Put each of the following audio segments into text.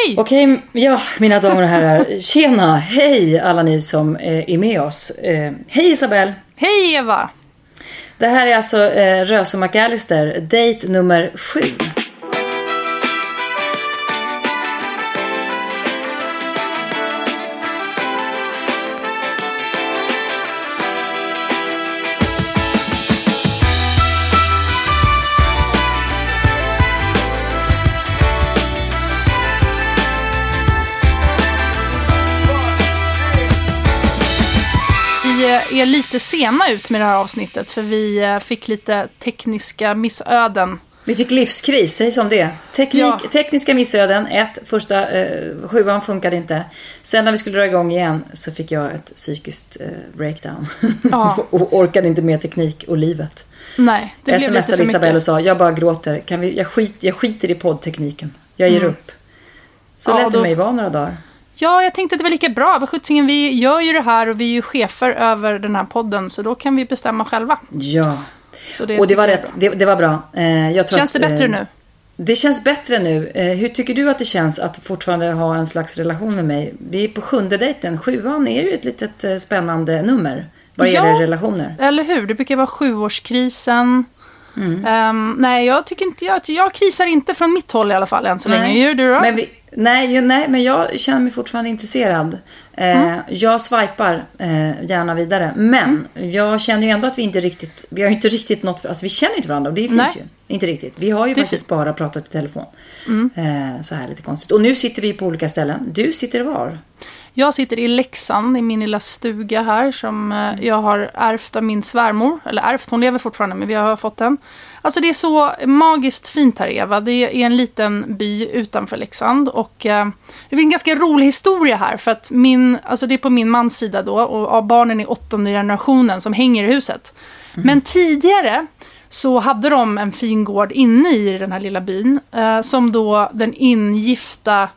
Hej! Okej, ja, mina damer och herrar. Tjena, hej alla ni som är med oss. Hej Isabel. Hej Eva. Det här är alltså Röse och McAllister, date nummer 7. Vi är lite sena ut med det här avsnittet för vi fick lite tekniska missöden. Vi fick livskris, säg som det. Tekniska missöden. Första 7:an funkade inte. Sen när vi skulle dra igång igen så fick jag ett psykiskt breakdown. Ja. Och orkade inte med teknik och livet. Nej, det blev lite för smsade mycket. Isabel och sa, jag bara gråter. Jag skiter i poddtekniken. Jag ger upp. Så lät det mig vara några dagar. Ja, jag tänkte att det var lika bra. Vad sjuttsingen, vi gör ju det här och vi är ju chefer över den här podden. Så då kan vi bestämma själva. Ja, så och det var rätt. Det var bra. Känns det bättre nu? Det känns bättre nu. Hur tycker du att det känns att fortfarande ha en slags relation med mig? Vi är på 7:e dejten. 7:an är ju ett litet spännande nummer. Vad gäller relationer. Eller hur? Det brukar vara 7-årskrisen. Nej, jag tycker inte jag krisar inte från mitt håll i alla fall än så länge. Gör du då? Nej, men jag känner mig fortfarande intresserad. Jag swipar gärna vidare. Men jag känner ju ändå att vi har inte riktigt något, alltså vi känner inte varandra och det är fint ju. Inte riktigt. Vi har ju faktiskt bara pratat i telefon. Så här lite konstigt. Och nu sitter vi på olika ställen. Du sitter var? Jag sitter i Leksand i min lilla stuga här som jag har ärvt av min svärmor. Eller ärvt, hon lever fortfarande men vi har fått den. Alltså det är så magiskt fint här Eva. Det är en liten by utanför Leksand. Och det är en ganska rolig historia här. För att det är på min mans sida då. Och av barnen i 8:e generationen som hänger i huset. Men tidigare så hade de en fin gård inne i den här lilla byn. Som då den ingifta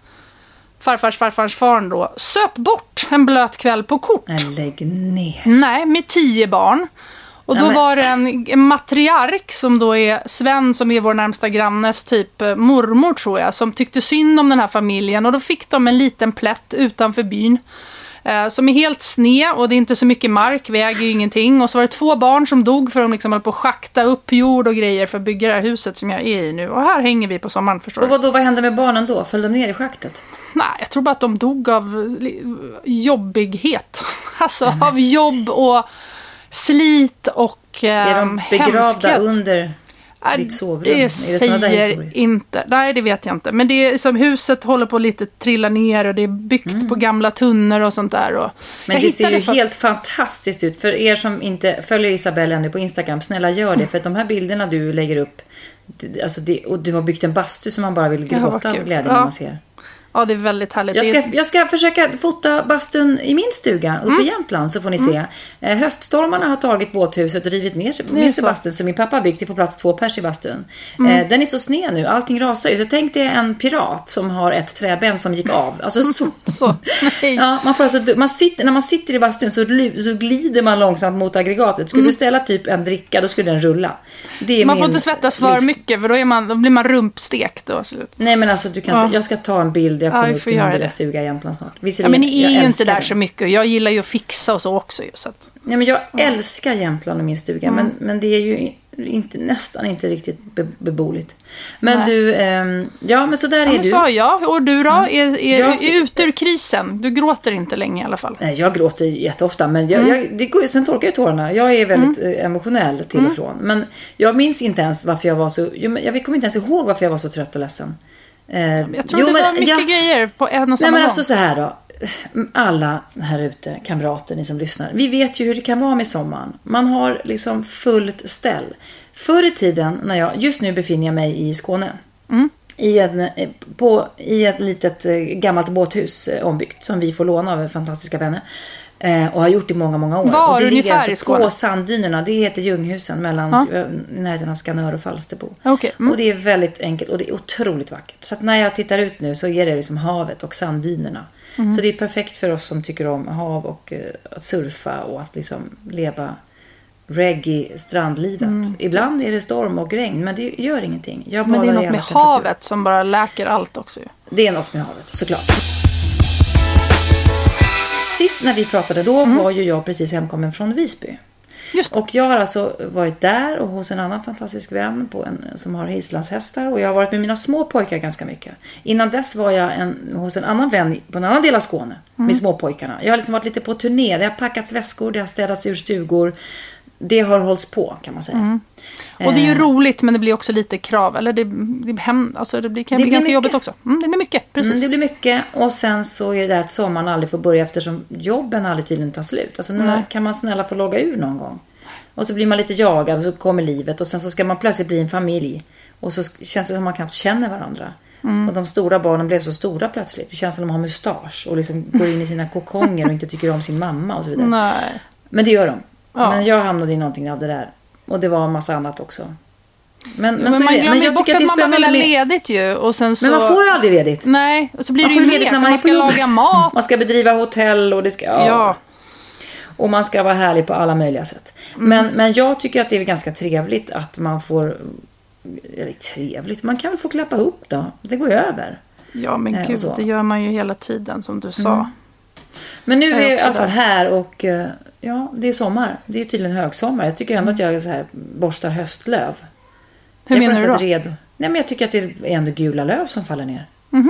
farfars farn då söp bort en blöt kväll på kort. Lägg ner. Nej, med 10 barn. Och då var det en matriark som då är Sven som är vår närmsta grannes typ mormor tror jag. Som tyckte synd om den här familjen. Och då fick de en liten plätt utanför byn. Som är helt sned och det är inte så mycket mark, väger ju ingenting. Och så var det 2 barn som dog för att de liksom höll på att schakta upp jord och grejer för att bygga det här huset som jag är i nu. Och här hänger vi på sommaren, förstår du. Och vad hände med barnen då? Föll de ner i schaktet? Nej, jag tror bara att de dog av jobbighet. Alltså av jobb och slit och är de begravda under ditt sovrum? Det säger inte. Nej, det vet jag inte. Men det är som huset håller på att lite trilla ner och det är byggt på gamla tunnor och sånt där. Och men det ser ju helt fantastiskt ut. För er som inte följer Isabelle ännu på Instagram, snälla gör det. För att de här bilderna du lägger upp, alltså och du har byggt en bastu som man bara vill gråta av glädje när man ser. Ja, det är väldigt härligt. Jag ska försöka fota bastun i min stuga uppe i Jämtland så får ni se. Höststormarna har tagit båthuset och rivit ner sig bastun som min pappa har byggt. Det får plats 2 pers i bastun. Den är så sned nu, allting rasar ju. Så tänk dig en pirat som har ett träben som gick av. Alltså så. Ja, man får alltså, när man sitter i bastun så glider man långsamt mot aggregatet. Skulle du ställa typ en dricka, då skulle den rulla. Det är man får inte svettas för mycket för då blir man rumpstekt då. Nej men alltså du kan inte, jag ska ta en bild. Jag kommer upp till min lilla stuga i Jämtland snart. Ja, men ni är ju inte där så mycket. Jag gillar ju att fixa och så också. Så att... Ja, men jag älskar Jämtland och min stuga. Men det är ju nästan inte riktigt beboeligt. Men du, men så där är men du. Så jag. Och du då? Är ute ur krisen? Du gråter inte länge i alla fall. Nej, jag gråter jätteofta. Men sen torkar jag tårarna. Jag är väldigt emotionell till och från. Men jag minns inte ens varför jag var så... Jag kommer inte ens ihåg varför jag var så trött och ledsen. Jag tror det var mycket grejer på en och samma gång. Men alltså så här då. Alla här ute, kamrater, ni som lyssnar. Vi vet ju hur det kan vara med sommaren. Man har liksom fullt ställ. Förr i tiden, just nu befinner jag mig i Skåne. I ett litet gammalt båthus ombyggt som vi får låna av fantastiska vänner. Och har gjort i många, många år. Var och det ungefär ligger i Skåne? På Sanddynerna. Det heter Ljunghusen mellan närheten av Skanör och Falsterbo. Okay. Och det är väldigt enkelt och det är otroligt vackert. Så att när jag tittar ut nu så är det liksom havet och Sanddynerna. Så det är perfekt för oss som tycker om hav och att surfa och att liksom leva reggae strandlivet. Ibland är det storm och regn, men det gör ingenting. Men det är något med havet som bara läker allt också. Det är något som jag har, såklart. Sist när vi pratade då var ju jag precis hemkommen från Visby. Just det. Och jag har alltså varit där och hos en annan fantastisk vän som har islandshästar. Och jag har varit med mina små pojkar ganska mycket. Innan dess var jag hos en annan vän på en annan del av Skåne med småpojkarna. Jag har liksom varit lite på turné. Det har packats väskor, det har städats ur stugor. Det har hållits på, kan man säga. Och det är ju roligt, men det blir också lite krav. Eller det kan bli ganska mycket. jobbigt också. Det blir mycket, precis. Det blir mycket. Och sen så är det där att sommaren aldrig får börja eftersom jobben aldrig tydligen tar slut. Alltså nu kan man snälla få logga ur någon gång. Och så blir man lite jagad och så kommer livet. Och sen så ska man plötsligt bli en familj. Och så känns det som man knappt känner varandra. Och de stora barnen blev så stora plötsligt. Det känns som de har mustasch och liksom går in i sina kokonger och inte tycker om sin mamma och så vidare. Nej. Men det gör de. Ja. Men jag hamnade i någonting av det där. Och det var en massa annat också. Men så man är det. Men jag bort tycker att man vill ha ledigt ju. Och sen så... Men man får aldrig ledigt. Nej, och så blir man det ju ledigt mer. Man ska laga mat. Man ska bedriva hotell och det ska... Ja. Och man ska vara härlig på alla möjliga sätt. Men jag tycker att det är ganska trevligt att man får... Eller trevligt, man kan väl få klappa ihop då. Det går ju över. Ja, men gud, det gör man ju hela tiden som du sa. Men nu är jag i alla fall här och ja, det är sommar. Det är ju tydligen högsommar. Jag tycker ändå att jag så här borstar höstlöv. Hur menar du då? Nej, men jag tycker att det är ändå gula löv som faller ner.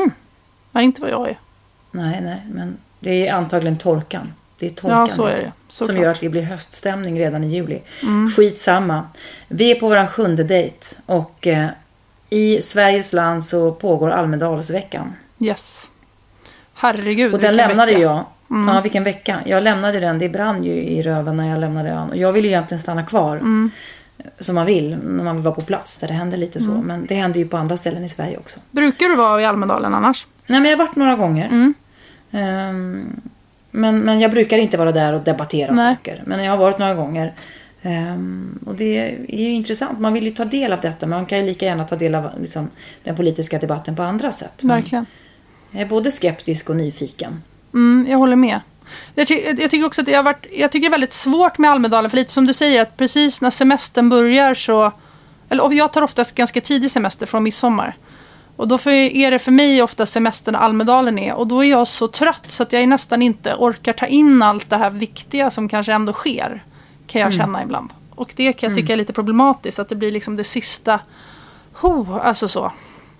Ja, inte vad jag är. Nej, men det är antagligen torkan. Det är torkan så är det. som gör att det blir höststämning redan i juli. Skitsamma. Vi är på vår 7:e dejt och i Sveriges land så pågår Almedalsveckan. Yes. Herregud, och den lämnade jag. Ja, vilken vecka. Jag lämnade den. Det brann ju i röven när jag lämnade ön. Och jag ville ju egentligen stanna kvar. Som man vill när man vill vara på plats där det händer lite så. Men det händer ju på andra ställen i Sverige också. Brukar du vara i Almedalen annars? Nej, men jag har varit några gånger. Men jag brukar inte vara där och debattera saker. Men jag har varit några gånger. Och det är ju intressant. Man vill ju ta del av detta. Men man kan ju lika gärna ta del av liksom, den politiska debatten på andra sätt. Verkligen. Jag är både skeptisk och nyfiken. Jag håller med. Jag tycker också att jag tycker det är väldigt svårt med Almedalen. För lite som du säger, att precis när semestern börjar så... Eller jag tar oftast ganska tidig semester från midsommar. Och då är det för mig ofta semestern Almedalen är. Och då är jag så trött så att jag nästan inte orkar ta in allt det här viktiga som kanske ändå sker. Kan jag känna ibland. Och det kan jag tycka är lite problematiskt. Att det blir liksom det sista... alltså så.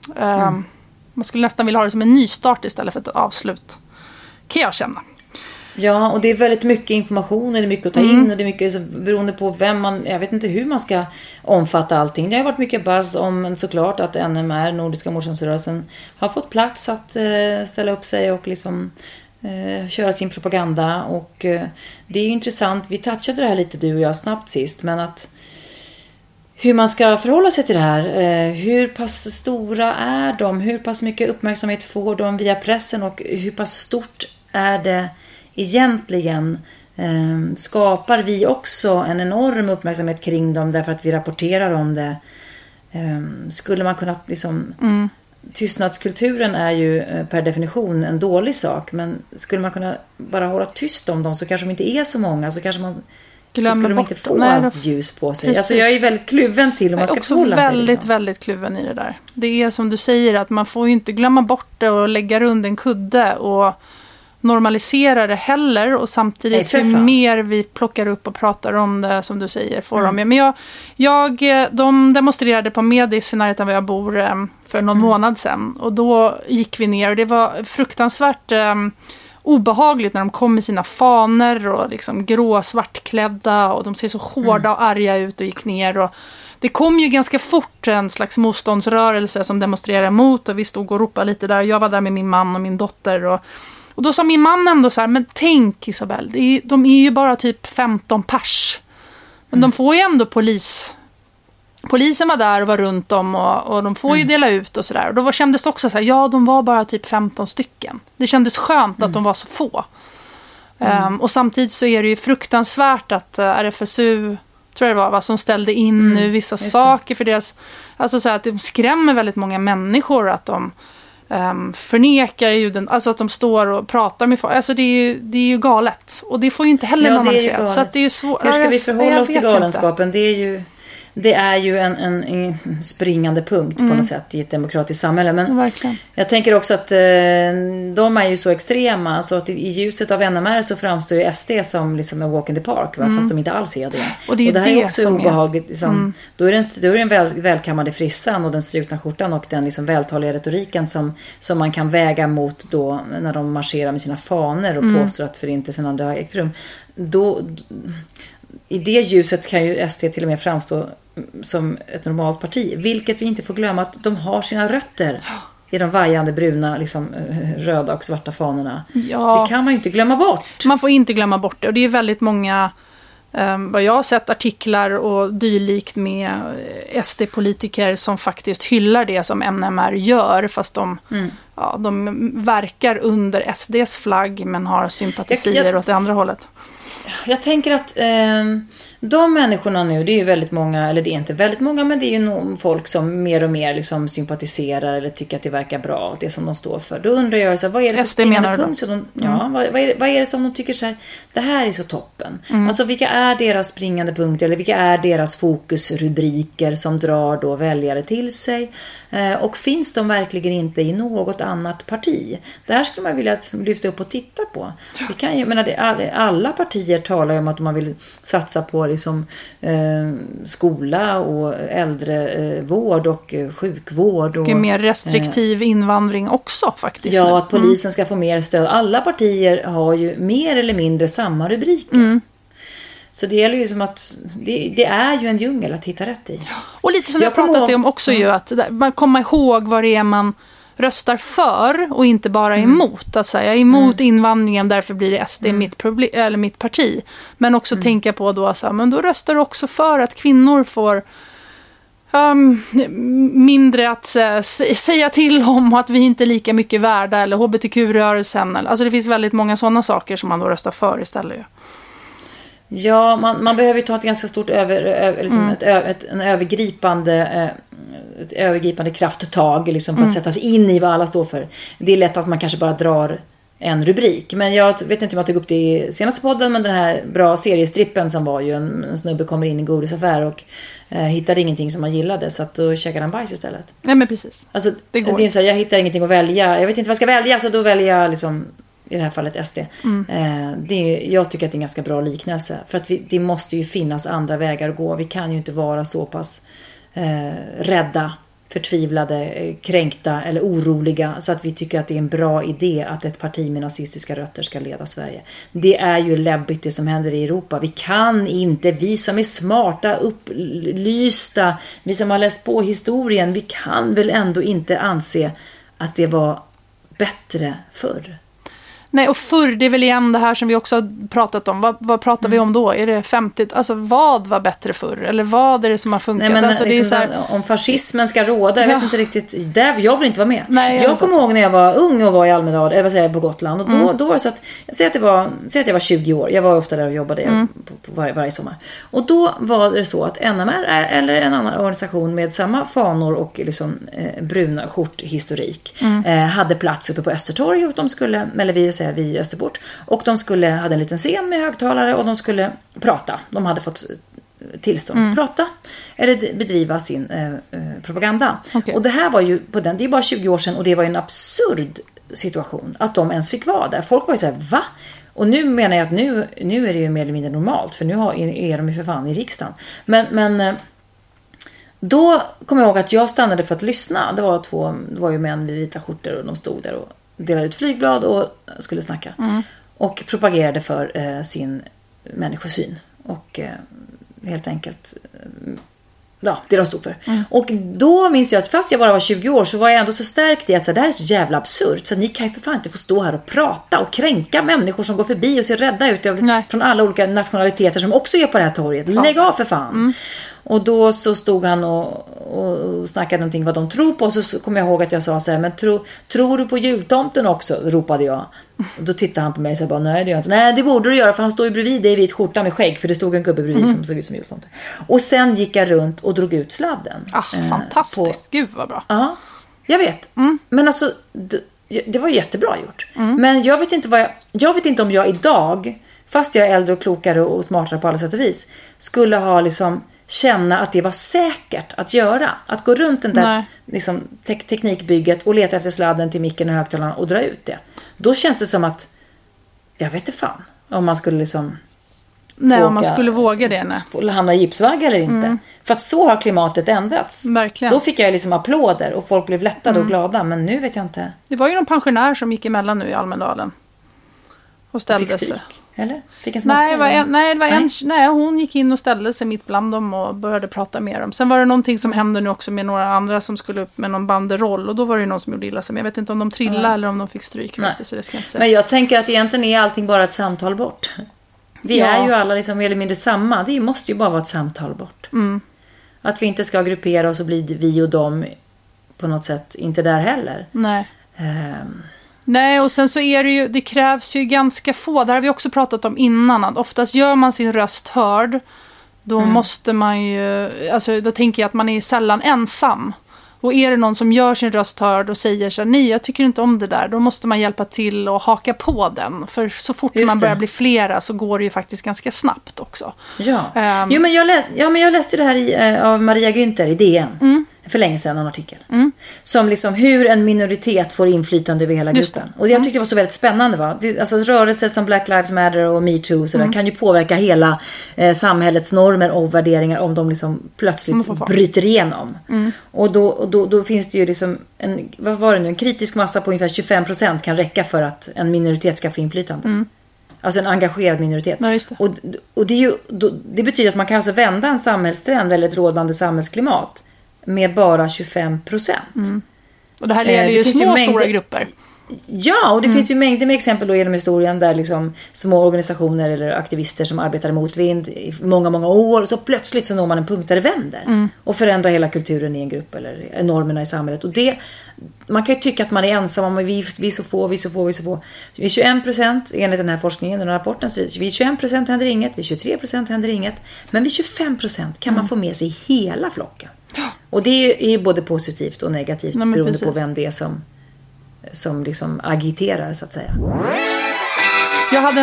Man skulle nästan vilja ha det som en nystart istället för ett avslut. Kan jag känna. Ja, och det är väldigt mycket information. Det är mycket att ta in. Och det är mycket så, beroende på vem man... Jag vet inte hur man ska omfatta allting. Det har varit mycket buzz om såklart att NMR, Nordiska motståndsrörelsen, har fått plats att ställa upp sig och liksom köra sin propaganda. Och det är ju intressant. Vi touchade det här lite du och jag snabbt sist. Men att hur man ska förhålla sig till det här. Hur pass stora är de? Hur pass mycket uppmärksamhet får de via pressen? Och hur pass stort är det egentligen? Skapar vi också en enorm uppmärksamhet kring dem därför att vi rapporterar om det? Skulle man kunna liksom... Tystnadskulturen är ju per definition en dålig sak. Men skulle man kunna bara hålla tyst om dem så kanske de inte är så många. Så kanske man... Så skulle de inte få allt ljus på sig. Alltså jag är väldigt kluven till om man ska förhålla sig. Jag är också väldigt kluven i det där. Det är som du säger att man får ju inte glömma bort det och lägga runt en kudde och normalisera det heller. Och samtidigt ju mer vi plockar upp och pratar om det som du säger får de. Men de demonstrerade på Medis i närheten där jag bor för någon månad sedan. Och då gick vi ner och det var fruktansvärt... obehagligt när de kom med sina faner och liksom grå svartklädda och de ser så hårda och arga ut och gick ner och det kom ju ganska fort en slags motståndsrörelse som demonstrerade emot och vi stod och ropade lite där och jag var där med min man och min dotter och då sa min man ändå så här, men tänk Isabel, de är ju bara typ 15 pers men de får ju ändå polisen var där och var runt om och de får ju dela ut och sådär. Och då kändes det också så här, ja de var bara typ 15 stycken. Det kändes skönt att de var så få. Och samtidigt så är det ju fruktansvärt att RFSU, tror jag det var, som ställde in nu vissa saker för deras... Alltså så här, att de skrämmer väldigt många människor att de förnekar ljuden, alltså att de står och pratar med folk. Alltså det är ju galet. Och det får ju inte heller normaliseras. Så att det är ju svårt. Hur ska vi förhålla oss till galenskapen? Det är ju det är ju en springande punkt på något sätt i ett demokratiskt samhälle. Men verkligen. Jag tänker också att de är ju så extrema så att i ljuset av NMR så framstår ju SD som liksom en walk in the park, fast de inte alls är det. Och det här är också obehagligt. Liksom, då är det den välkammade frissan och den strukna skjortan och den liksom vältaliga retoriken som man kan väga mot då när de marscherar med sina faner och påstår att förintelsen aldrig har ägt rum. I det ljuset kan ju SD till och med framstå som ett normalt parti. Vilket vi inte får glömma att de har sina rötter i de vajande bruna, liksom, röda och svarta fanorna. Ja. Det kan man ju inte glömma bort. Man får inte glömma bort det. Och det är väldigt många, vad jag har sett artiklar och dylikt med SD-politiker som faktiskt hyllar det som NMR gör. Fast de verkar under SDs flagg men har sympatisier åt det andra hållet. Jag tänker att de människorna nu, det är ju väldigt många, eller det är inte väldigt många, men det är ju nog folk som mer och mer liksom sympatiserar eller tycker att det verkar bra, det som de står för. Då undrar jag så här, vad är det för springande punkt som vad är det som de tycker så här, det här är så toppen. Alltså vilka är deras springande punkter eller vilka är deras fokusrubriker som drar då väljare till sig? Och finns de verkligen inte i något annat parti? Det här skulle man vilja lyfta upp och titta på. Det kan ju, alla partier talar ju om att man vill satsa på liksom, skola och äldrevård och sjukvård. Och mer restriktiv invandring också faktiskt. Ja, att polisen ska få mer stöd. Alla partier har ju mer eller mindre samma rubriker. Så det gäller ju som att det är ju en djungel att hitta rätt i. Och lite som jag pratat om också ju att man kommer ihåg vad det är man röstar för och inte bara emot. Att säga emot invandringen, därför blir det SD mitt parti. Men också tänka på då så här, men då röstar du också för att kvinnor får mindre att säga till om, att vi inte är lika mycket värda, eller hbtq-rörelsen. Alltså det finns väldigt många sådana saker som man då röstar för istället. Ja, man behöver ju ta ett ganska stort ett övergripande krafttag liksom, för att sätta sig in i vad alla står för. Det är lätt att man kanske bara drar en rubrik. Men jag vet inte om jag tog upp det i senaste podden, men den här bra seriestrippen som var ju en snubbe kommer in i en godisaffär och hittade ingenting som man gillade, så att då käkade han bajs istället. Nej, men precis. Alltså, det är så här, jag hittar ingenting att välja. Jag vet inte vad jag ska välja, så då väljer jag liksom, i det här fallet SD. Jag tycker att det är en ganska bra liknelse. För att det måste ju finnas andra vägar att gå. Vi kan ju inte vara så pass rädda, förtvivlade, kränkta eller oroliga så att vi tycker att det är en bra idé att ett parti med nazistiska rötter ska leda Sverige. Det är ju läbbigt det som händer i Europa. Vi kan inte, vi som är smarta, upplysta, vi som har läst på historien, vi kan väl ändå inte anse att det var bättre förr. Nej, och förr, det är väl igen det här som vi också har pratat om. Vad pratar vi om då? Är det 50? Alltså vad var bättre förr? Eller vad är det som har funkat? Nej, men alltså, liksom, det är så här... om fascismen ska råda, jag vet inte riktigt. Jag vill inte vara med. Nej, jag kommer ihåg när jag var ung och var i Almedal, eller vad säger jag, på Gotland. Och då var det så att, säg att jag var 20 år. Jag var ofta där och jobbade på varje sommar. Och då var det så att NMR eller en annan organisation med samma fanor och liksom, bruna skjorthistorik hade plats uppe på Östertorg, och de skulle, eller vi i Österport, och de hade en liten scen med högtalare och de skulle prata. De hade fått tillstånd att prata eller bedriva sin propaganda. Okay. Och det här var ju det är bara 20 år sedan, och det var ju en absurd situation att de ens fick vara där. Folk var ju så här, va? Och nu menar jag att nu är det ju mer eller mindre normalt, för nu är de ju för fan i riksdagen. Men då kommer jag ihåg att jag stannade för att lyssna. Det var ju män med vita skjortor och de stod där och delade ut flygblad och skulle snacka. Och propagerade för sin människosyn. Och helt enkelt det de stod för. Och då minns jag att fast jag bara var 20 år så var jag ändå så stärkt i att det här är så jävla absurt. Så ni kan ju för fan inte få stå här och prata och kränka människor som går förbi och ser rädda ut från alla olika nationaliteter som också är på det här torget. Lägg av för fan. Och då så stod han och snackade någonting vad de tror på. Och så kom jag ihåg att jag sa så här, men tror du på jultomten också? Ropade jag. Och då tittade han på mig och sa bara, nej det gör jag inte. Nej, det borde du göra, för han står ju bredvid dig i vit skjorta med skägg. För det stod en gubbe bredvid som såg ut som jultomten. Och sen gick jag runt och drog ut sladden. Fantastiskt, gud vad bra. Ja, jag vet. Men alltså, det var jättebra gjort. Men jag vet inte om jag idag, fast jag är äldre och klokare och smartare på alla sätt och vis, skulle ha liksom känna att det var säkert att göra. Att gå runt den där liksom, teknikbygget och leta efter sladden till micken och högtalarna och dra ut det. Då känns det som att, jag vet inte fan, om man skulle liksom... Nej, om man skulle våga det. Nej. Hamna i gipsvagg eller inte. För att så har klimatet ändrats. Verkligen. Då fick jag liksom applåder och folk blev lättade och glada. Men nu vet jag inte. Det var ju någon pensionär som gick emellan nu i Almedalen. Och ställde fick sig. Eller? Fick en smocka? Nej, hon gick in och ställde sig mitt bland dem och började prata med dem. Sen var det någonting som hände nu också med några andra som skulle upp med någon banderoll. Och då var det ju någon som gjorde illa sig. Men jag vet inte om de trillade eller om de fick stryk. Så det ska jag inte säga. Men jag tänker att egentligen är allting bara ett samtal bort. Vi är ju alla liksom mer eller mindre samma. Det måste ju bara vara ett samtal bort. Att vi inte ska gruppera oss och bli vi och dem på något sätt inte där heller. Nej. Nej, och sen så är det ju, det krävs ju ganska få, det har vi också pratat om innan, att oftast gör man sin röst hörd, då måste man ju, alltså då tänker jag att man är sällan ensam. Och är det någon som gör sin röst hörd och säger så här, nej jag tycker inte om det där, då måste man hjälpa till och haka på den. För så fort man börjar bli flera så går det ju faktiskt ganska snabbt också. Ja, men jag läste det här av Maria Günther i DN. För länge sedan, en artikel. Som liksom hur en minoritet får inflytande över hela gruppen. Och jag tyckte det var så väldigt spännande. Va? Alltså rörelser som Black Lives Matter och Me Too och sådär, kan ju påverka hela samhällets normer och värderingar om de liksom plötsligt bryter igenom. Och då finns det ju liksom en kritisk massa på ungefär 25% kan räcka för att en minoritet ska få inflytande. Alltså en engagerad minoritet. Ja, just det. Och det, är ju, det betyder att man kan alltså vända en samhällstrend eller ett rådande samhällsklimat med bara 25%. Och det här gäller ju små stora grupper. Ja, och det finns ju mängder med exempel då genom historien där liksom små organisationer eller aktivister som arbetar mot vind i många, många år, så plötsligt så når man en punkt där det vänder och förändrar hela kulturen i en grupp eller normerna i samhället. Och det, man kan ju tycka att man är ensam, men vi är så få. Vi är 21% enligt den här forskningen, den här rapporten, så vid 21% händer inget, vid 23% händer inget, men vid 25% kan man få med sig hela flocken. Och det är ju både positivt och negativt beroende på vem det är som liksom agiterar, så att säga. Jag hade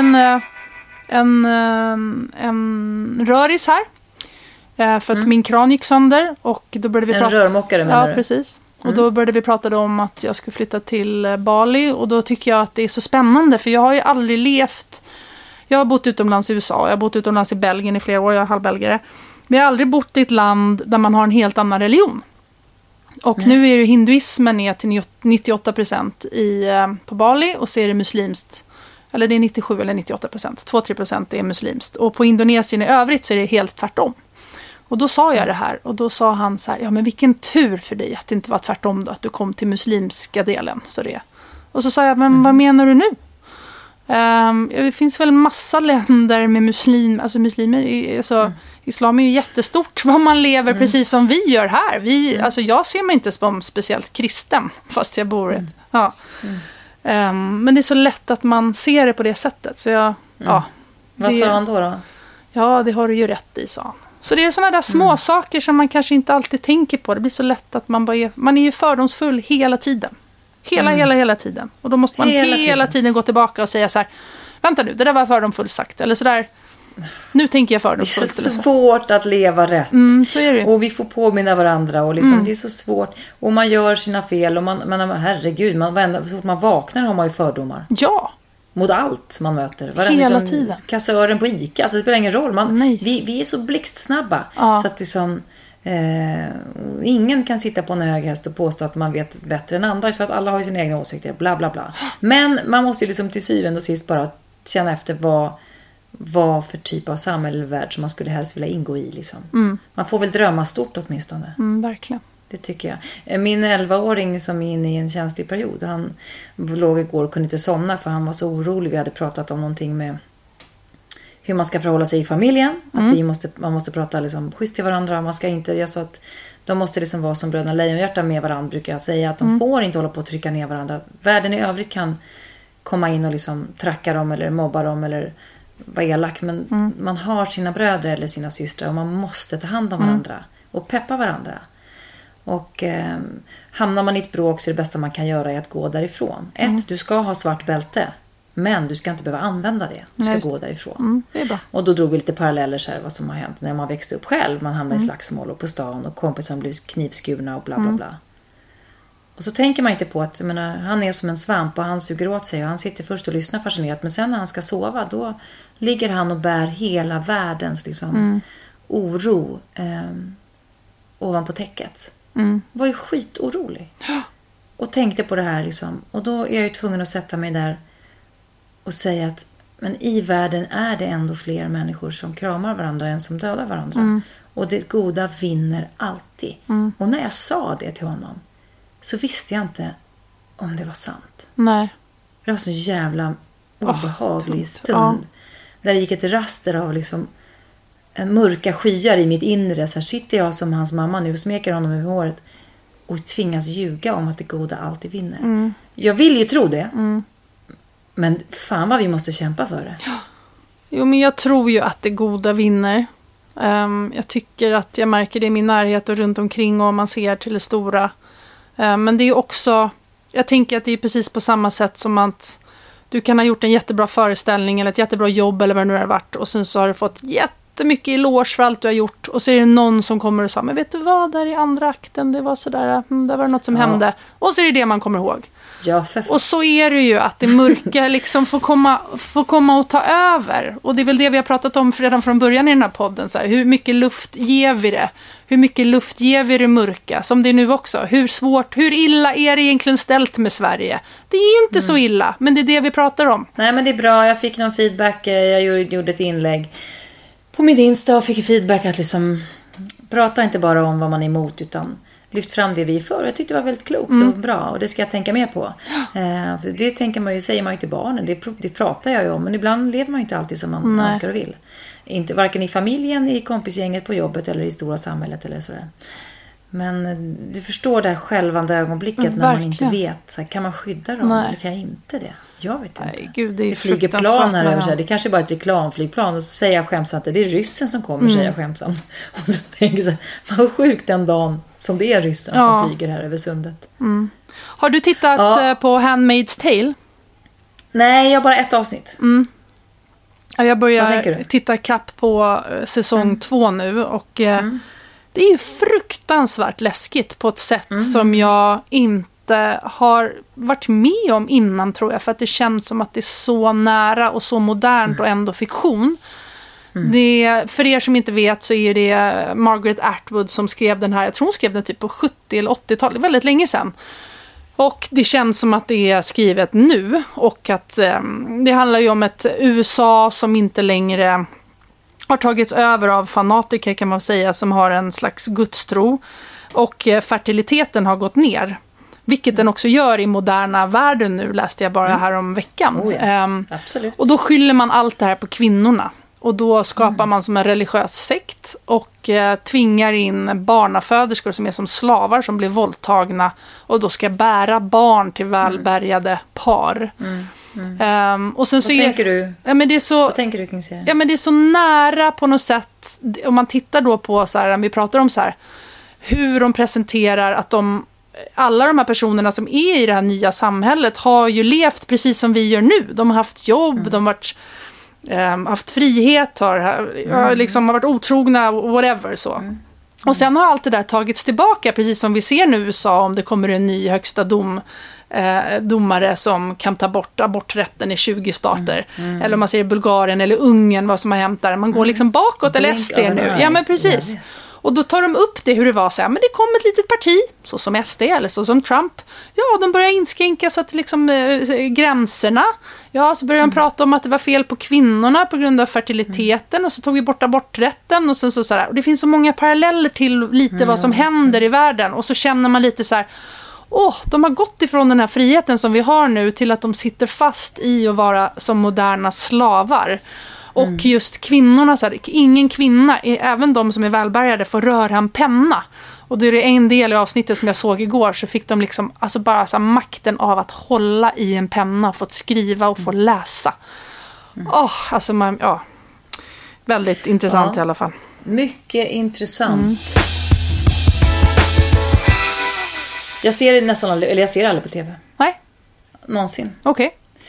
en röris här för att min kran gick sönder och då började vi prata. En rörmokare menar du? Ja, precis. Och då började vi prata om att jag skulle flytta till Bali, och då tycker jag att det är så spännande, för jag har ju aldrig levt. Jag har bott utomlands i USA, jag har bott utomlands i Belgien i flera år, jag är halvbelgare. Men jag har aldrig bott i ett land där man har en helt annan religion. Och nu är ju hinduismen ner till 98% på Bali, och så är det muslimskt. Eller det är 97 eller 98%. 2-3% är muslimskt. Och på Indonesien i övrigt så är det helt tvärtom. Och då sa jag det här. Och då sa han så här, ja men vilken tur för dig att det inte var tvärtom då. Att du kom till muslimska delen. Så det. Och så sa jag, men vad menar du nu? Det finns väl massa länder med muslimer. Alltså, islam är ju jättestort. Vad man lever precis som vi gör här. Alltså, jag ser mig inte som speciellt kristen. Fast jag bor men det är så lätt att man ser det på det sättet. Så vad sa han då? Ja, det har du ju rätt i, sa han. Så det är sådana där små saker som man kanske inte alltid tänker på. Det blir så lätt att man är ju fördomsfull hela tiden. Hela tiden. Och då måste man hela tiden gå tillbaka och säga så här, vänta nu, det där var fördomsfullt sagt. Eller sådär, nu tänker jag fördomsfullt. Det är så svårt att leva rätt. Så är det. Och vi får påminna varandra. Och liksom, det är så svårt. Och man gör sina fel. Och herregud, så fort man vaknar har man ju fördomar. Ja. Mot allt man möter. Hela tiden. Kassören på ICA. Alltså det spelar ingen roll. Vi är så blixtsnabba. Ja. Så att det är som... ingen kan sitta på en hög häst och påstå att man vet bättre än andra, för att alla har ju sina egna åsikter, bla bla bla. Men man måste ju liksom till syvende och sist bara känna efter vad för typ av samhälle eller värld som man skulle helst vilja ingå i liksom. Man får väl drömma stort åtminstone. Verkligen. Det tycker jag. Min 11-åring som är inne i en känslig period, han låg igår och kunde inte somna för han var så orolig. Vi hade pratat om någonting med hur man ska förhålla sig i familjen. Att man måste prata liksom schysst till varandra. Man ska inte, jag sa att de måste liksom vara som bröderna Lejonhjärta med varandra, brukar jag säga. Att de får inte hålla på att trycka ner varandra. Världen i övrigt kan komma in och liksom tracka dem eller mobba dem eller vara elak. Men man har sina bröder eller sina systrar och man måste ta hand om varandra. Och peppa varandra. Och hamnar man i ett bråk så är det bästa man kan göra är att gå därifrån. Du ska ha svart bälte. Men du ska inte behöva använda det. Du ska gå därifrån. Det är bra. Och då drog vi lite paralleller så här, vad som har hänt när man växte upp själv. Man hamnade i slagsmål och på stan och kompisar blev knivskurna och bla bla bla. Och så tänker man inte på att jag menar, han är som en svamp och han suger åt sig och han sitter först och lyssnar fascinerat. Men sen när han ska sova då ligger han och bär hela världens liksom, oro ovanpå täcket. Var ju skitorolig. Och tänkte på det här liksom. Och då är jag ju tvungen att sätta mig där och säga att men i världen är det ändå fler människor som kramar varandra än som dödar varandra. Och det goda vinner alltid. Och när jag sa det till honom så visste jag inte om det var sant. Nej. Det var så jävla obehaglig stund. Där det gick ett raster av liksom mörka skyar i mitt inre. Så här sitter jag som hans mamma nu och smeker honom över håret. Och tvingas ljuga om att det goda alltid vinner. Jag vill ju tro det. Men fan vad vi måste kämpa för det. Jo, men jag tror ju att det goda vinner. Jag tycker att jag märker det i min närhet och runt omkring och man ser till det stora. Men det är också, jag tänker att det är precis på samma sätt som att du kan ha gjort en jättebra föreställning eller ett jättebra jobb eller vad det nu har varit. Och sen så har du fått jättemycket eloge för allt du har gjort. Och så är det någon som kommer och säger, men vet du vad, där i andra akten, det var sådär, där var det något som hände. Och så är det man kommer ihåg. Ja, och så är det ju att det mörka liksom får komma och ta över. Och det är väl det vi har pratat om redan från början i den här podden. Så här, hur mycket luft ger vi det? Hur mycket luft ger vi det mörka? Som det är nu också. Hur illa är det egentligen ställt med Sverige? Det är inte så illa, men det är det vi pratar om. Nej, men det är bra. Jag fick någon feedback. Jag gjorde ett inlägg på min Insta och fick feedback att liksom prata inte bara om vad man är emot utan lyft fram det vi är för. Jag tyckte det var väldigt klokt och bra och det ska jag tänka mer på. För det tänker man ju, säger man ju till barnen. Det pratar jag ju om. Men ibland lever man ju inte alltid som man önskar och vill. Inte varken i familjen, i kompisgänget på jobbet eller i stora samhället eller sådär. Men du förstår det här självande ögonblicket när man inte vet. Så här, kan man skydda dem eller kan jag inte det? Jag vet inte. Nej, gud, det flyger plan här över sig. Det kanske är bara ett reklamflygplan. Och så säger jag skämsamt att det är ryssen som kommer, säger jag skämsamt. Och så tänker jag så här, vad sjukt den dagen som det är ryssen som flyger här över sundet. Har du tittat på Handmaid's Tale? Nej, jag har bara ett avsnitt. Jag börjar titta kapp på säsong 2 nu. Och det är ju fruktansvärt läskigt på ett sätt som jag inte har varit med om innan, tror jag. För att det känns som att det är så nära och så modernt och ändå fiktion. För er som inte vet så är det Margaret Atwood som skrev den här. Jag tror hon skrev den typ på 70 eller 80-talet, väldigt länge sedan. Och det känns som att det är skrivet nu. Och att det handlar ju om ett USA som inte längre har tagits över av fanatiker, kan man säga, som har en slags gudstro. Och fertiliteten har gått ner. Vilket den också gör i moderna världen nu, läste jag bara här om veckan. Absolut. Och då skyller man allt det här på kvinnorna. Och då skapar man som en religiös sekt och tvingar in barnaföderskor som är som slavar som blir våldtagna och då ska bära barn till välbärgade par. Och sen så vad tänker du? Ja, men det är så, vad tänker du kring serien? Ja, men det är så nära på något sätt. Om man tittar då på så här, vi pratar om så här, hur de presenterar att alla de här personerna som är i det här nya samhället har ju levt precis som vi gör nu. De har haft jobb, de har haft frihet, har liksom varit otrogna, whatever så. Och sen har allt det där tagits tillbaka, precis som vi ser nu i USA, om det kommer en ny högsta domare som kan ta bort aborträtten i 20 stater. Eller om man ser i Bulgarien eller Ungern, vad som har hänt där. Man går liksom bakåt, eller SD nu. Ja, men precis. Och då tar de upp det hur det var så här, men det kom ett litet parti, så som SD eller så som Trump. Ja, de börjar inskränka så att liksom gränserna. Ja, så började de prata om att det var fel på kvinnorna på grund av fertiliteten och så tog vi bort aborträtten och sen så där. Och det finns så många paralleller till lite vad som händer i världen och så känner man lite så här, de har gått ifrån den här friheten som vi har nu till att de sitter fast i att vara som moderna slavar. Och just kvinnorna, så här, ingen kvinna, även de som är välbärgade, får röra en penna. Och det är en del i avsnittet som jag såg igår, så fick de liksom, alltså bara så här, makten av att hålla i en penna, fått skriva och få läsa. Väldigt intressant i alla fall. Mycket intressant. Jag ser nästan aldrig, eller jag ser aldrig på tv. Nej. Någonsin. Okej.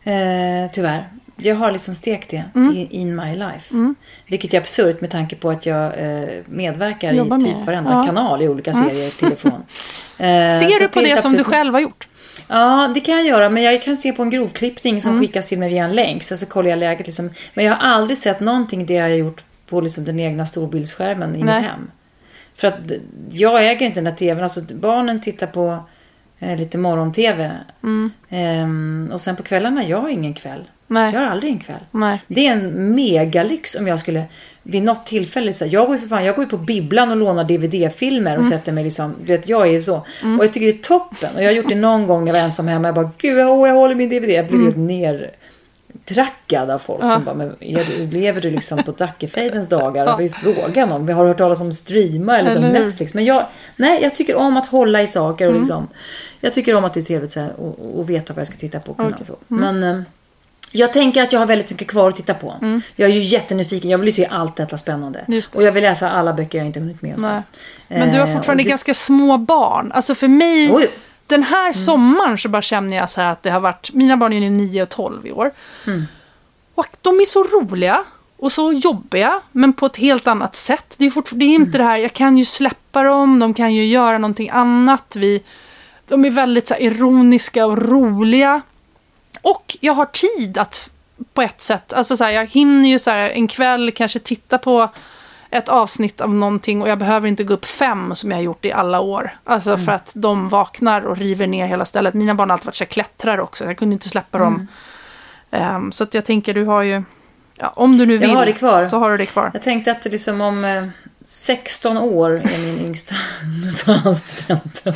Tyvärr. Jag har liksom stekt det in my life. Vilket är absurt med tanke på att jag medverkar i typ varenda kanal i olika serier till och från. Ser du på det som du själv har gjort? Ja, det kan jag göra. Men jag kan se på en grovklippning som skickas till mig via en länk. Så kollar jag läget liksom. Men jag har aldrig sett någonting det jag har gjort på liksom den egna storbildsskärmen i mitt hem. För att jag äger inte den här tvn. Alltså barnen tittar på lite morgon-tv. Och sen på kvällarna, jag har ingen kväll. Nej. Jag har aldrig en kväll. Nej. Det är en megalyx om jag skulle vid något tillfälle så jag går ju på bibblan och lånar DVD-filmer och sätter mig liksom, du vet, jag är så. Och jag tycker det är toppen. Och jag har gjort det någon gång när jag var ensam hemma. Jag bara, gud, jag håller min DVD. Jag blev helt nertrackad av folk som bara, men lever du liksom på Dackefejdens dagar? Vad är frågan om? Vi har hört talas om streama eller Netflix. Men jag tycker om att hålla i saker och liksom, jag tycker om att det är trevligt så här, och veta vad jag ska titta på. Och så. Men jag tänker att jag har väldigt mycket kvar att titta på. Jag är ju jättenyfiken. Jag vill ju se allt detta spännande. Och jag vill läsa alla böcker jag inte hunnit med. Och så. Men du har fortfarande ganska små barn. Alltså för mig, den här sommaren så bara känner jag så här att det har varit... Mina barn är nu 9 och 12 i år. Och de är så roliga och så jobbiga. Men på ett helt annat sätt. Det är inte det här, jag kan ju släppa dem. De kan ju göra någonting annat. De är väldigt så här ironiska och roliga. Och jag har tid att på ett sätt, alltså så här, jag hinner ju så här, en kväll kanske titta på ett avsnitt av någonting och jag behöver inte gå upp 5 som jag har gjort i alla år. Alltså för att de vaknar och river ner hela stället. Mina barn har alltid varit så klättrare också. Jag kunde inte släppa dem. Så att jag tänker, du har ju, om du nu vill, jag har det kvar. Så har du det kvar. Jag tänkte att liksom om 16 år är min yngsta. Nu tar han studenten.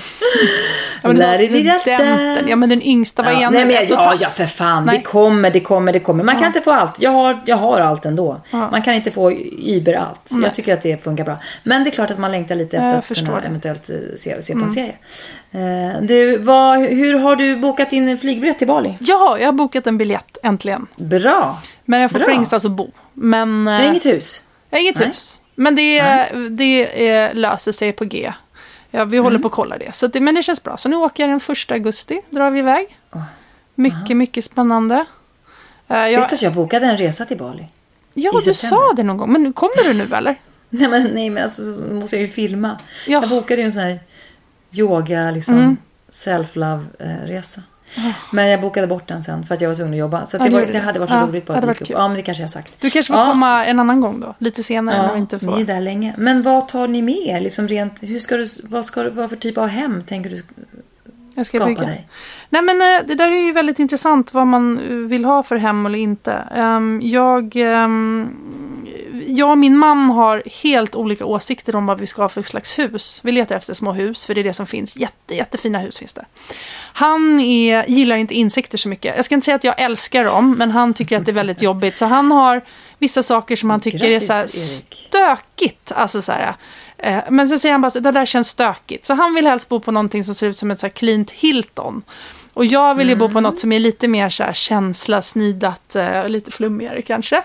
Ja, men den yngsta var igen. Nej, men för fan. Nej. Det kommer. Man kan inte få allt. Jag har allt ändå. Man kan inte få über allt. Nej. Jag tycker att det funkar bra. Men det är klart att man längtar lite efter att kunna eventuellt se på en serie. Hur har du bokat din flygbiljett till Bali? Ja, jag har bokat en biljett äntligen. Bra. Men jag får ingenstans att bo. Men, det är inget hus? Jag har inget hus. Men det löser sig på G. Ja, vi håller på att kolla det. Men det känns bra. Så nu åker jag den 1 augusti. Drar vi iväg. Mycket spännande. Vet du att jag bokade en resa till Bali? Ja, du sa det någon gång. Men kommer du nu eller? Nej, men alltså måste jag ju filma. Ja. Jag bokade ju en sån här yoga, liksom self-love-resa. Men jag bokade bort den sen för att jag var tvungen att jobba. Så det hade varit så roligt bara att dyka upp. Ja, men det kanske jag har sagt. Du kanske får komma en annan gång då? Lite senare när vi inte får. Ni är där länge. Men vad tar ni med er? Liksom rent, vad för typ av hem tänker du skapa bygga dig? Nej, men det där är ju väldigt intressant vad man vill ha för hem eller inte. Jag och min man har helt olika åsikter om vad vi ska ha för slags hus. Vi letar efter små hus, för det är det som finns. Jättefina hus finns det. Han gillar inte insekter så mycket. Jag ska inte säga att jag älskar dem, men han tycker att det är väldigt jobbigt. Så han har vissa saker som han tycker är så här stökigt. Alltså så här, men så säger han bara, det där känns stökigt. Så han vill helst bo på någonting som ser ut som ett så här Clint Hilton. Och jag vill ju bo på något som är lite mer så här känsla, snidat, lite flummigare kanske.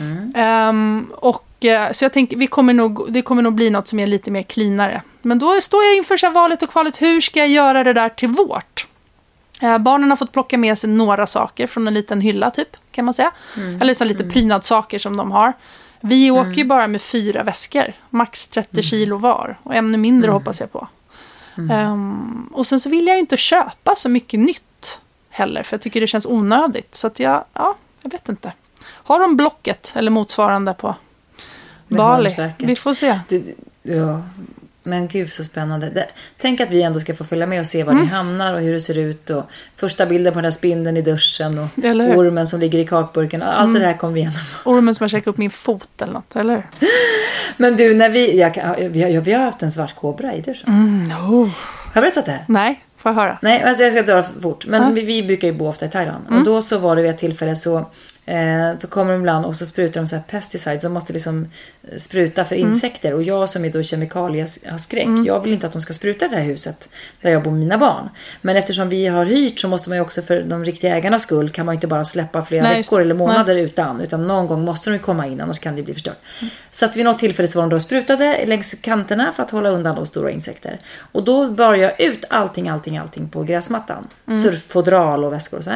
Så jag tänker, det kommer nog bli något som är lite mer cleanare. Men då står jag inför så här valet och kvalet, hur ska jag göra det där till vårt? Barnen har fått plocka med sig några saker från en liten hylla typ, kan man säga. Eller så lite prydnadssaker som de har. Vi åker ju bara med 4 väskor, max 30 kilo var. Och ännu mindre hoppas jag på. Och sen så vill jag inte köpa så mycket nytt heller, för jag tycker det känns onödigt. Så att jag vet inte. Har de Blocket eller motsvarande på Bali? Vi får se. Men gud så spännande. Tänk att vi ändå ska få följa med och se var ni hamnar och hur det ser ut. Och första bilden på den där spindeln i duschen och ormen som ligger i kakburken. Allt det där kommer vi igenom. Ormen som har käkat upp min fot eller något, eller? Men du, när vi har haft en svart kobra i duschen. Har jag berättat det här? Nej, får jag höra. Nej, alltså jag ska dra fort. Men vi brukar ju bo ofta i Thailand. Och då så var det vid ett tillfälle så kommer de ibland och så sprutar de så här pesticides som måste liksom spruta för insekter. Och jag som är då kemikalier har skräck. Jag vill inte att de ska spruta det här huset där jag bor med mina barn. Men eftersom vi har hyrt så måste man ju också för de riktiga ägarnas skull kan man ju inte bara släppa flera veckor eller månader utan någon gång måste de ju komma in, annars kan det bli förstört. Så att vid något tillfälle så var de då sprutade längs kanterna för att hålla undan de stora insekter. Och då bar jag ut allting på gräsmattan. Surffodral och väskor och så här.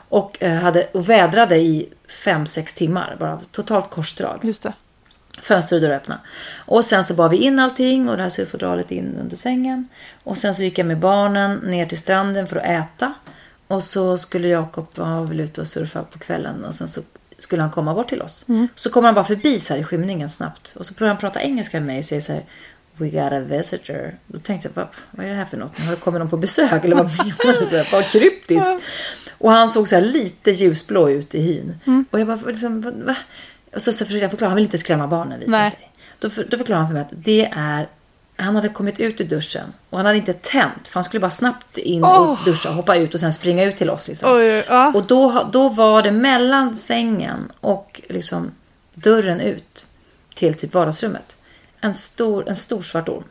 Och vädrade i 5-6 timmar. Bara totalt korsdrag. Just det. Fönster och dörr öppna. Och sen så bar vi in allting och det här surfodralet in under sängen. Och sen så gick jag med barnen ner till stranden för att äta. Och så skulle Jakob väl ut och surfa på kvällen. Och sen så skulle han komma bort till oss. Så kommer han bara förbi så här i skymningen snabbt. Och så börjar han prata engelska med mig och säger så här: "We got a visitor." Då tänkte jag, vad är det här för något? Har det kommit någon på besök? Eller vad menar du? Vad kryptiskt. Och han såg så här lite ljusblå ut i hyn. Och jag bara liksom, va? Och så försökte jag förklara, han vill inte skrämma barnen, visar sig. Då förklarade han för mig att han hade kommit ut ur duschen och han hade inte tänt, för han skulle bara snabbt in och duscha och hoppa ut och sen springa ut till oss liksom. Och då var det mellan sängen och liksom dörren ut till typ vardagsrummet en stor svart orm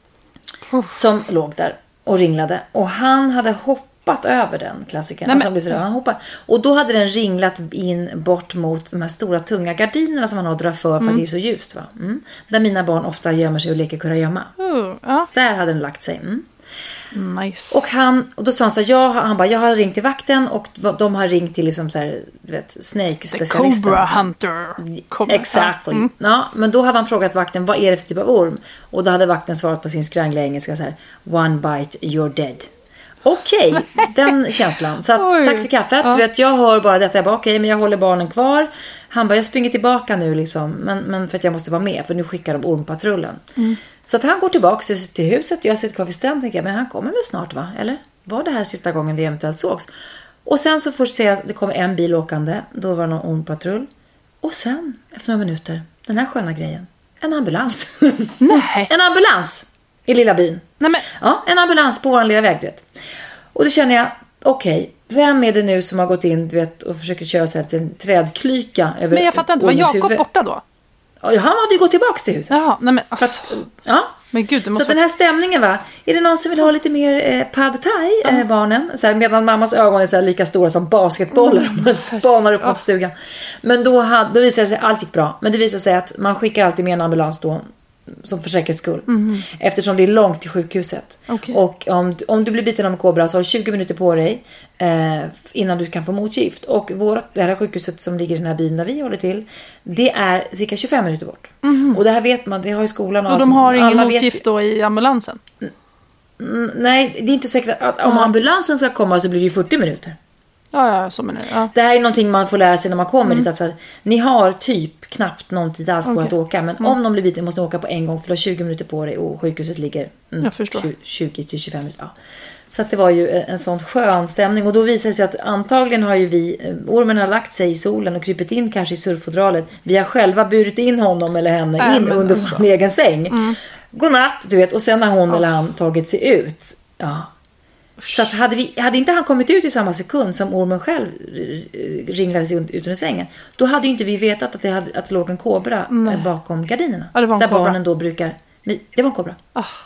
som låg där och ringlade, och han hade hoppat över den klassikern. Han hoppade. Och då hade den ringlat in bort mot de här stora tunga gardinerna som man har att dra för att det är så ljust, va? Där mina barn ofta gömmer sig och leker kurragömma. Där hade den lagt sig. Nice. Och då sa han så här, han bara, jag har ringt till vakten och de har ringt till liksom så här, du vet, snake-specialisten. Cobra Hunter. Exactly. Ja, men då hade han frågat vakten, vad är det för typ av orm? Och då hade vakten svarat på sin skrangliga engelska så här: "One bite, you're dead." Okej, den känslan. Så att, tack för kaffet. Du vet, jag hör bara detta. Jag bara, okej, men jag håller barnen kvar. Han bara, jag springer tillbaka nu liksom. Men för att jag måste vara med. För nu skickar de ormpatrullen. Så att han går tillbaka till huset. Jag sitter kvar vid stranden. Tänker jag, men han kommer väl snart, va? Eller var det här sista gången vi eventuellt sågs? Och sen så först ser jag att det kommer en bil åkande. Då var det någon ormpatrull. Och sen, efter några minuter, den här sköna grejen: en ambulans. Nej. En ambulans i lilla byn. Nej, men... Ja, en ambulans på vår lilla väg. Och då känner jag, okej, vem är det nu som har gått in, du vet, och försöker köra så här till en trädklyka över. Men jag fattar inte, var Jakob borta då? Ja, han hade ju gått tillbaka till huset. Jaha, nej men alltså. Ja. Men gud, det måste... Så den här stämningen, va? Är det någon som vill ha lite mer pad thai, barnen? Så här, medan mammas ögon är så här lika stora som basketbollar. Man spanar upp mot stugan. Men då visade det sig att allt gick bra. Men det visade sig att man skickar alltid med en ambulans då, som för säkerhets skull. Eftersom det är långt till sjukhuset. Okay. Och om du blir biten av en kobra så har du 20 minuter på dig innan du kan få motgift. Och det här sjukhuset som ligger i den här byn där vi håller till, det är cirka 25 minuter bort. Och det här vet man, det har ju skolan. Och de har ingen motgift då i ambulansen? Nej, det är inte säkert att om ambulansen ska komma så blir det ju 40 minuter. Ja, så menar jag. Ja. Det här är någonting man får lära sig när man kommer dit. Alltså, ni har typ knappt någon tid alls på att åka. Men om de blir biten måste ni åka på en gång. För du har 20 minuter på dig och sjukhuset ligger 20-25 minuter. Ja. Så att det var ju en sån skön stämning. Och då visade det sig att antagligen har ju ormen har lagt sig i solen och krypit in kanske i surfodralet. Vi har själva burit in honom eller henne in under vår egen säng. Godnatt, du vet. Och sen har hon eller han tagit sig ut. Ja. Så att hade inte han kommit ut i samma sekund som ormen själv ringlade sig ut ur sängen, då hade ju inte vi vetat att det låg en kobra bakom gardinerna. Ja, det var en där kobra. Barnen då brukar... Det var en kobra.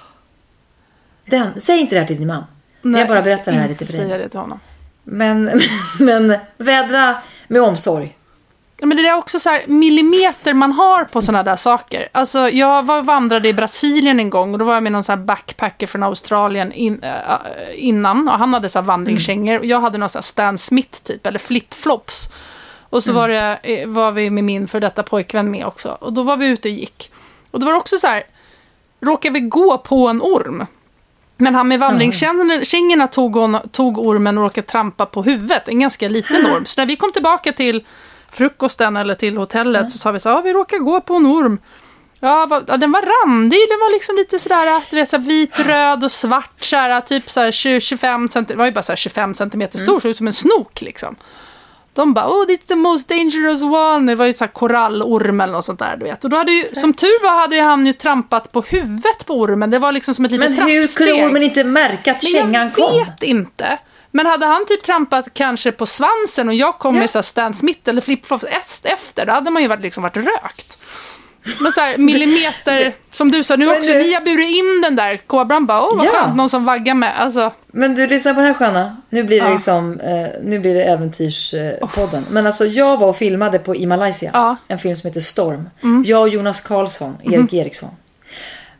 Säg inte det här till din man. Nej, jag bara berättar det här lite för dig. Säga det till honom. Men vädra med omsorg. Men det är också så här millimeter man har på såna där saker. Alltså jag vandrade i Brasilien en gång och då var jag med någon sån här backpacker från Australien innan, och han hade så här vandringskängor och jag hade någon så här Stan Smith typ eller flip-flops. Och så var vi med min för detta pojkvän med också. Och då var vi ute och gick. Och då var det också så här, råkade vi gå på en orm. Men han med vandringskängorna tog ormen och råkade trampa på huvudet. En ganska liten orm. Så när vi kom tillbaka till frukosten eller till hotellet så sa vi så här, vi råkar gå på en orm. Ja, den var randig, den var liksom lite sådär, du vet, så vit, röd och svart sådär, typ såhär 25 cm, det var ju bara såhär 25 cm stor, så ut som en snok liksom. De bara, it's the most dangerous one. Det var ju såhär korallorm eller något sånt där, du vet. Och då hade ju, som tur var, hade han ju trampat på huvudet på ormen. Det var liksom som ett litet trappsteg. Men hur kunde ormen inte märka att kängan kom? Jag vet inte. Men hade han typ trampat kanske på svansen och jag kom med så här Stan Smith eller flip-flops efter, då hade man ju varit rökt. Men så här millimeter, som du sa nu också, ni har burit in den där kobran, bara, vad skönt, någon som vaggar med. Alltså. Men du, lyssnar på den här sköna. Nu blir det liksom, nu blir det äventyrspodden. Men alltså jag var och filmade i Malaysia. En film som heter Storm. Jag och Jonas Karlsson, Erik Eriksson.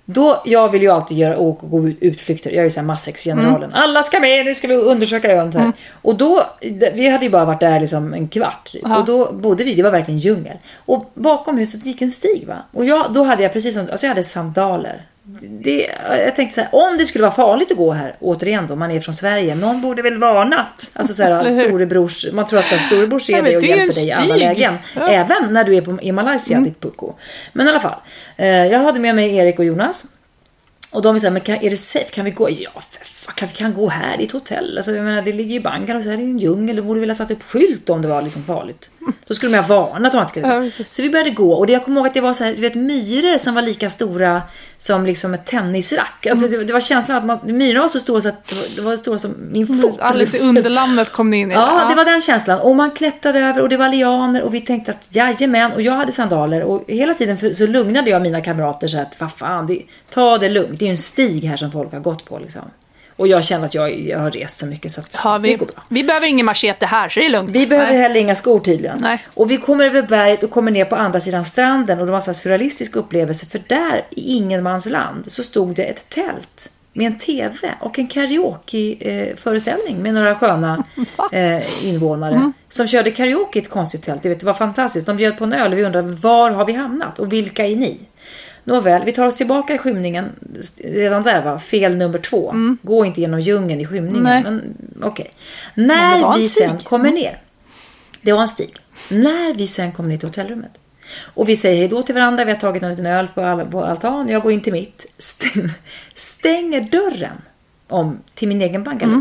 Jag vill ju alltid gå utflykter. Jag är ju såhär massex-generalen. Alla ska med, nu ska vi undersöka ön så här. Och då, vi hade ju bara varit där liksom en kvart. Och då bodde vi, det var verkligen djungel. Och bakom huset gick en stig, va. Och då hade jag precis som, alltså jag hade sandaler. Jag tänkte så här, om det skulle vara farligt att gå här, återigen då, man är från Sverige, någon borde väl varnat. Alltså så här, storebrors, man tror att så här, storebror ser dig och hjälper dig i alla lägen. Även när du är i Malaysia, ditt pucko. Men i alla fall, jag hade med mig Erik och Jonas. Och de är så här, men är det safe? Kan vi gå? Ja, vi kan gå här i ett hotell. Alltså, jag menar, det ligger ju bangar och så här i en djungel. Det borde väl ha satt upp skylt om det var liksom farligt. Då skulle man ha varnat om att det Så vi började gå. Och jag kommer ihåg att det var så här, du vet, myror som var lika stora som liksom ett tennisrack. Alltså, det var känslan att myrorna var så stora så att det var stora som min fot. Alldeles i underlandet kom ni in i. Ja, det var den känslan. Och man klättrade över och det var lianer. Och vi tänkte att jajamän. Och jag hade sandaler. Och hela tiden så lugnade jag mina kamrater så att vad fan, ta det lugnt. Det är ju en stig här som folk har gått på liksom. Och jag känner att jag har rest så mycket så att det går bra. Vi behöver ingen machete här, så det är lugnt. Vi behöver heller inga skor tydligen. Nej. Och vi kommer över berget och kommer ner på andra sidan stranden. Och det var en sån här surrealistisk upplevelse. För där i ingenmansland så stod det ett tält med en tv och en karaoke-föreställning med några sköna invånare som körde karaoke i ett konstigt tält. Det var fantastiskt. De bjöd på en öl och vi undrade, var har vi hamnat och vilka är ni? Nåväl, vi tar oss tillbaka i skymningen. Redan där var fel nummer 2. Gå inte genom djungeln i skymningen. Nej. Men okej. När vi sen kommer ner. Det var en stig. När vi sen kommer ner till hotellrummet. Och vi säger hej då till varandra. Vi har tagit en liten öl på altan. Jag går in till mitt. Stänger dörren till min egen bangaloo.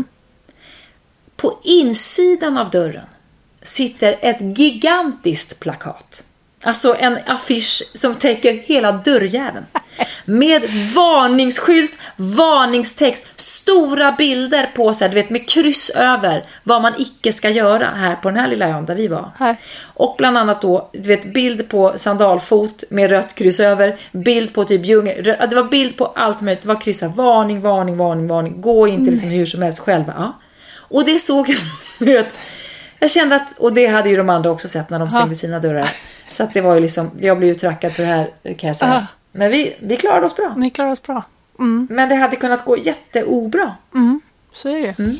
På insidan av dörren sitter ett gigantiskt plakat. Alltså en affisch som täcker hela dörrjäveln. Med varningsskylt, varningstext, stora bilder på sig, du vet, med kryss över vad man icke ska göra här på den här lilla ön där vi var. Här. Och bland annat då, du vet, bild på sandalfot med rött kryss över, bild på typ djungel, det var bild på allt möjligt, det var kryssar, varning, gå inte liksom hur som helst själva. Ja. Och det såg du vet. Jag kände att, och det hade ju de andra också sett när de stängde sina dörrar. Så att det var ju liksom, jag blev ju trackad för det här, kan jag säga. Men vi klarade oss bra. Ni klarade oss bra. Men det hade kunnat gå jätteobra. Så är det.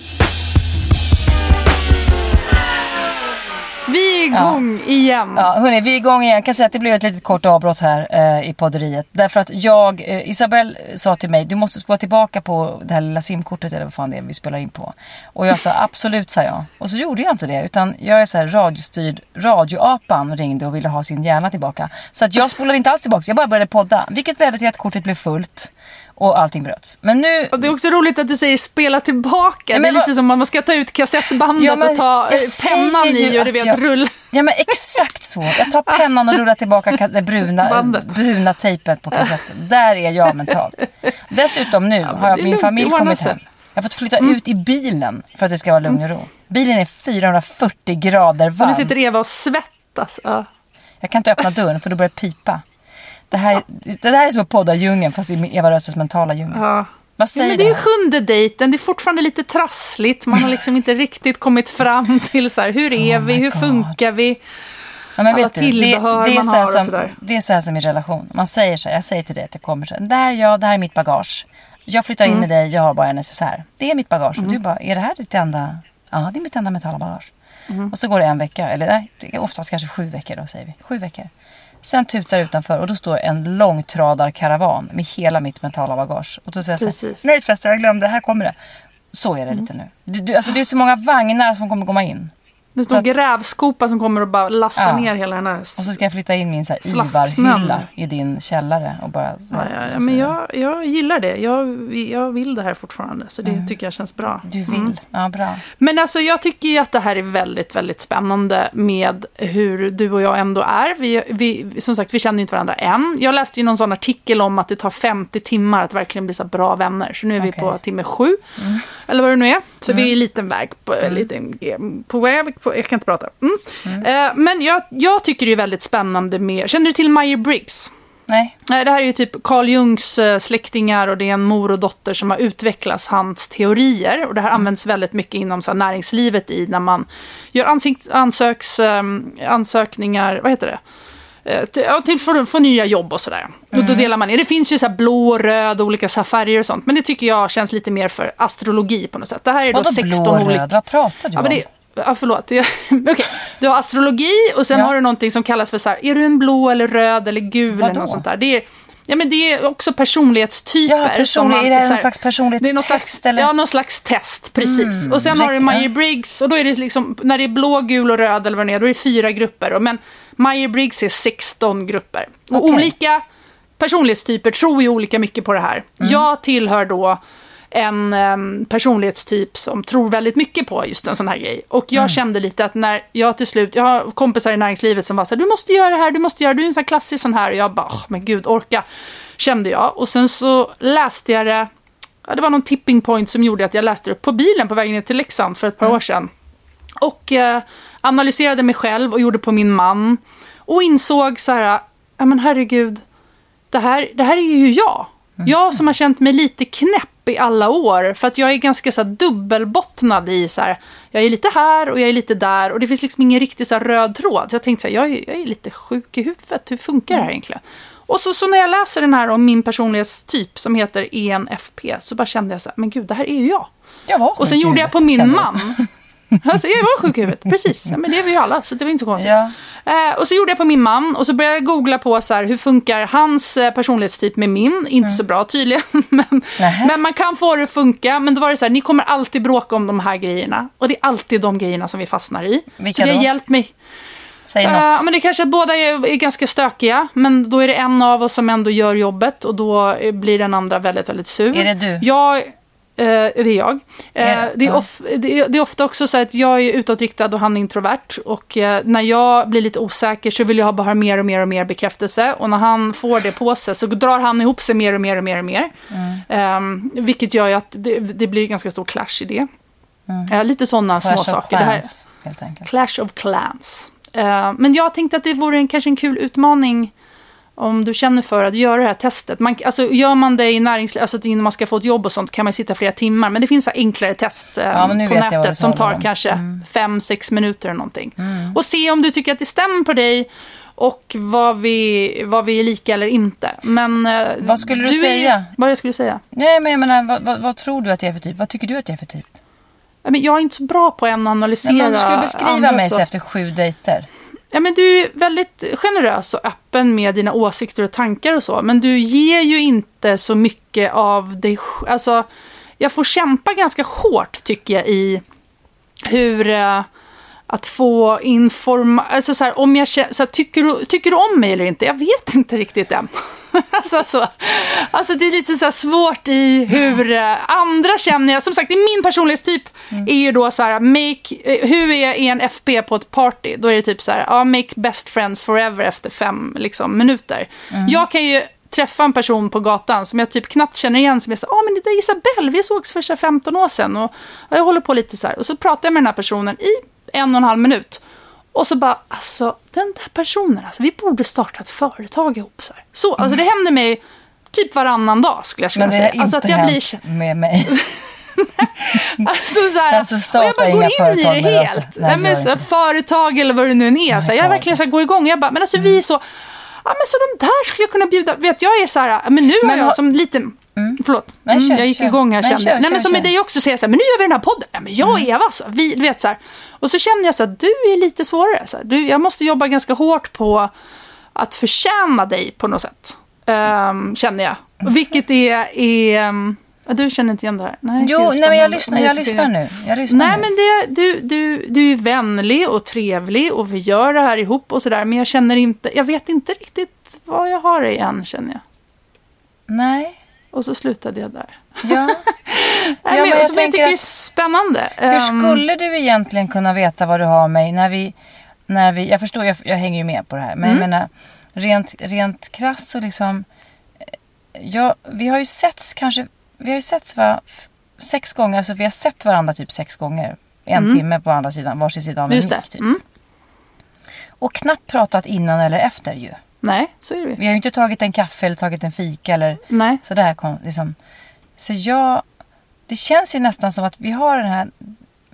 Vi är igång igen. Ja, hörni, vi är igång igen. Jag kan säga att det blev ett litet kort avbrott här i podderiet. Därför att Isabel sa till mig, du måste spola tillbaka på det här lilla simkortet eller vad fan det är vi spelar in på. Och jag sa, absolut, sa jag. Och så gjorde jag inte det, utan jag är så här radiostyrd. Radioapan ringde och ville ha sin hjärna tillbaka. Så att jag spolade inte alls tillbaka, jag bara började podda. Vilket ledde till att kortet blev fullt. Och allting bröts. Men nu... Och det är också roligt att du säger spela tillbaka. Ja, det är lite som om man ska ta ut kassettbandet och ta pennan i och du vet rulla. Ja, men exakt så. Jag tar pennan och rullar tillbaka det bruna tejpet på kassetten. Där är jag mentalt. Dessutom nu har min familj kommit hem. Jag har fått flytta ut i bilen för att det ska vara lugn och ro. Bilen är 440 grader varm. Och nu sitter Eva och svettas. Ja. Jag kan inte öppna dörren för då börjar det pipa. Det här är som att podda djungeln fast i Eva Röses mentala djungel. Ja. Vad säger men det är 7:e dejten, det är fortfarande lite trassligt. Man har liksom inte riktigt kommit fram till så här, hur är vi, hur funkar vi? Ja, men alla tillbehör det man har och sådär. Det är så här som i relation. Man säger så här, jag säger till dig att jag kommer så här, det här är mitt bagage. Jag flyttar in med dig, jag har bara en necessär. Det är mitt bagage. Och du bara, är det här ditt enda? Ja, det är mitt enda mentala bagage. Och så går det en vecka, eller nej, oftast kanske 7 veckor då säger vi. 7 veckor. Sen tutar utanför och då står en långtradarkaravan med hela mitt mentala bagage. Och då säger jag så här, nej förresten, jag glömde, här kommer det. Så är det lite nu. Alltså det är så många vagnar som kommer komma in. Det står grävskopa som kommer att bara lasta ner hela den här. Och så ska jag flytta in min så här Ivar-hylla i din källare. Och bara, men jag gillar det. Jag vill det här fortfarande. Så det tycker jag känns bra. Du vill? Ja, bra. Men alltså jag tycker ju att det här är väldigt, väldigt spännande med hur du och jag ändå är. Vi som sagt, vi känner inte varandra än. Jag läste ju någon sån artikel om att det tar 50 timmar att verkligen bli så bra vänner. Så nu är vi på timme 7. Eller vad det nu är. Så vi är en liten väg på väg. Jag kan inte prata. Men jag tycker det är väldigt spännande med... Känner du till Myers-Briggs? Nej. Det här är ju typ Carl Jungs släktingar och det är en mor och dotter som har utvecklats hans teorier. Och det här används väldigt mycket inom så här, näringslivet när man gör ansökningar, vad heter det? till för att få nya jobb och sådär. Och då delar man ner. Det finns ju så här blå, röd och olika så här färger och sånt. Men det tycker jag känns lite mer för astrologi på något sätt. Det här är då 16 olika. Röd? Vad pratar du om? Förlåt. Okej. Du har astrologi och sen har du någonting som kallas för så här, är du en blå eller röd eller gul eller något sånt där. Det är också personlighetstyper. Ja, är det någon slags personlighetstest? Ja, någon slags test, precis. Och sen har du Myers-Briggs och då är det liksom, när det är blå, gul och röd eller vad det är, då är det 4 grupper. Men Myers-Briggs är 16 grupper. Och olika personlighetstyper tror ju olika mycket på det här. Jag tillhör då en personlighetstyp som tror väldigt mycket på just en sån här grej. Och jag kände lite att när jag till slut, jag har kompisar i näringslivet som var så här, du måste göra det här, du är en sån här klassisk sån här. Och jag bara, men gud, orka, kände jag. Och sen så läste jag det, det var någon tipping point som gjorde att jag läste det på bilen på vägen ner till Leksand för ett par år sedan. Och analyserade mig själv och gjorde på min man. Och insåg så här, ja men herregud, det här är ju jag. Jag som har känt mig lite knäpp i alla år. För att jag är ganska så här dubbelbottnad i så här, jag är lite här och jag är lite där. Och det finns liksom ingen riktig så här röd tråd. Så jag tänkte så här, jag är lite sjuk i huvudet. Hur funkar det här egentligen? Och så när jag läser den här om min personlighetstyp som heter ENFP. Så bara kände jag så här, men gud, det här är ju jag. Och sen gjorde jag på min man. Alltså, jag var sjuk i huvudet, precis. Ja, men det är vi ju alla, så det var inte så konstigt. Och så gjorde jag på min man och så började jag googla på så här, hur funkar hans personlighetstyp med min. Inte så bra tydligen, men man kan få det att funka. Men då var det så här, ni kommer alltid bråka om de här grejerna. Och det är alltid de grejerna som vi fastnar i. Vilka så det har då? Hjälpt mig. Säg något. Men det är kanske att båda är ganska stökiga. Men då är det en av oss som ändå gör jobbet. Och då blir den andra väldigt, väldigt sur. Är det du? Det är jag. Det är ofta också så att jag är utåtriktad och han är introvert. Och när jag blir lite osäker så vill jag bara ha mer och mer och mer bekräftelse. Och när han får det på sig så drar han ihop sig mer och mer och mer och mer. Vilket gör ju att det blir ganska stor clash i det. Lite sådana små saker. Clans, helt enkelt. Clash of Clans. Men jag tänkte att det vore kanske en kul utmaning om du känner för att göra det här testet. Gör man det i näringslivet, alltså innan man ska få ett jobb och sånt kan man sitta flera timmar. Men det finns så enklare test på nätet som tar kanske 5-6 minuter eller någonting. Och se om du tycker att det stämmer på dig och vad vi är lika eller inte. Men vad skulle du säga? Vad jag skulle säga? Nej, men jag menar, vad tror du att jag är för typ? Vad tycker du att jag är för typ? Men jag är inte så bra på att analysera. Men du skulle beskriva mig så efter 7 dejter. Ja, men du är väldigt generös och öppen med dina åsikter och tankar och så. Men du ger ju inte så mycket av dig. Alltså, jag får kämpa ganska hårt tycker jag i hur att få alltså så här, om jag så här, tycker du om mig eller inte? Jag vet inte riktigt än. Alltså det är lite så här svårt i hur andra känner jag. Som sagt, i min personlighetstyp är ju då så här, hur är en FP på ett party? Då är det typ så här, make best friends forever efter 5 liksom, minuter. Jag kan ju träffa en person på gatan som jag typ knappt känner igen, som jag säger, men det är Isabelle, vi sågs för 15 år sedan och jag håller på lite så här. Och så pratar jag med den här personen i 1,5 minut. Och så bara, alltså den där personen, alltså, vi borde starta ett företag ihop så här. Så, alltså det händer mig typ varannan dag skulle jag säga. Men det har inte hänt med mig. Alltså så här, alltså starta jag bara inga går in i det helt. Nej, men så, företag eller vad det nu är. Så jag verkligen så här, går igång. Jag bara, men alltså vi är så, men så de där skulle jag kunna bjuda. Vet jag är så här, men nu har jag som liten. Förlåt, jag gick igång här. Nej, men som med dig också säger så här, men nu gör vi den här podden. Nej, men jag och Eva, så, vi vet så här. Och så känner jag så att du är lite svårare. Så här. Jag måste jobba ganska hårt på att förtjäna dig på något sätt. Känner jag. Vilket är du känner inte igen det här? Nej, men jag lyssnar nu. Nej, men du är vänlig och trevlig och vi gör det här ihop och sådär. Men jag vet inte riktigt vad jag har i än, känner jag. Nej. Och så slutade jag där. Ja. Men jag tycker det är spännande. Hur skulle du egentligen kunna veta vad du har mig när vi jag förstår, jag hänger ju med på det här. Men jag menar, rent krass så liksom, vi har ju setts 6 gånger, alltså vi har sett varandra typ 6 gånger. 1 timme på andra sidan, varsin sida av en mick typ. Och knappt pratat innan eller efter ju. Nej, så är det. Vi har ju inte tagit en kaffe eller tagit en fika eller sådär liksom. Så det känns ju nästan som att vi har den här,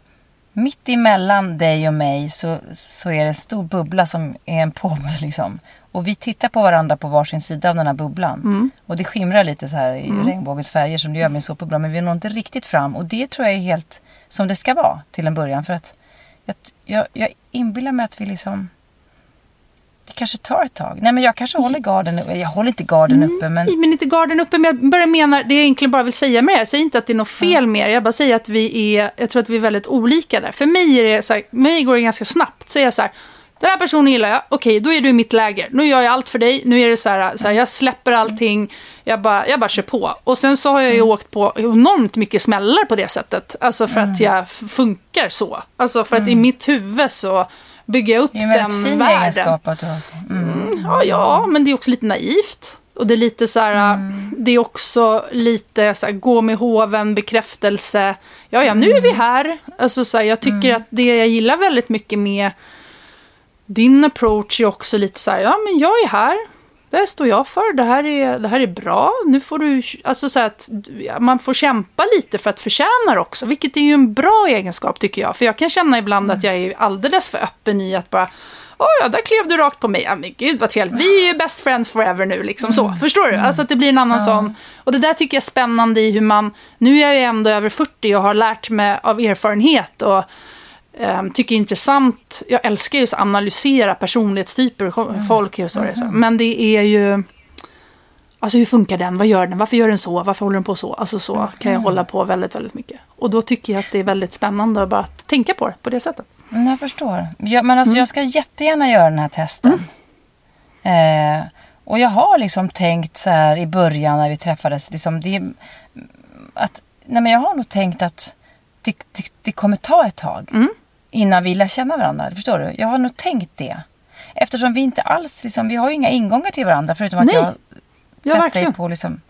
mitt emellan dig och mig så är det en stor bubbla som är en podd liksom. Och vi tittar på varandra på varsin sida av den här bubblan. Och det skimrar lite så här i regnbågens färger som det gör med såpabubbla. Men vi når inte riktigt fram. Och det tror jag är helt som det ska vara till en början. För att jag inbillar mig att vi liksom... Det kanske tar ett tag. Nej, men jag kanske håller garden uppe. Jag håller inte garden uppe. Men inte garden uppe. Men jag börjar mena, det jag egentligen bara vill säga med det. Jag säger inte att det är något fel med det. Jag bara säger att jag tror att vi är väldigt olika där. För mig är det så här, mig går det ganska snabbt. Så är jag så här, den här personen gillar jag. Okej, då är du i mitt läger. Nu gör jag allt för dig. Nu är det så här jag släpper allting. Jag bara kör på. Och sen så har jag ju åkt på enormt mycket smällar på det sättet. Alltså för att jag funkar så. Alltså för att i mitt huvud så bygger jag upp den världen. Det är en väldigt fin egenskap att du har. Ja, men det är också lite naivt. Och det är lite så här, det är också lite så här, gå med hoven, bekräftelse. Ja, nu är vi här. Alltså så här, jag tycker att det jag gillar väldigt mycket med din approach är också lite så här, ja men jag är här. Det står jag för. Det här är bra. Nu får du, alltså så här att man får kämpa lite för att förtjäna det också. Vilket är ju en bra egenskap tycker jag. För jag kan känna ibland att jag är alldeles för öppen i att bara, där klev du rakt på mig. Ja, men gud vad trevligt. Vi är ju best friends forever nu liksom så. Förstår du? Alltså att det blir en annan sån. Och det där tycker jag är spännande i hur man, nu är jag ju ändå över 40 och har lärt mig av erfarenhet och tycker det är intressant. Jag älskar just att analysera personlighetstyper folk och så. Men det är ju alltså hur funkar den? Vad gör den? Varför gör den så? Varför håller den på så? Alltså så kan jag hålla på väldigt, väldigt mycket. Och då tycker jag att det är väldigt spännande att bara tänka på det sättet. Jag förstår. Men alltså jag ska jättegärna göra den här testen. Och jag har liksom tänkt så här i början när vi träffades liksom jag har nog tänkt att det kommer ta ett tag innan vi lär känna varandra. Förstår du? Jag har nog tänkt det. Eftersom vi inte alls liksom, vi har ju inga ingångar till varandra förutom att jag sätter dig på liksom,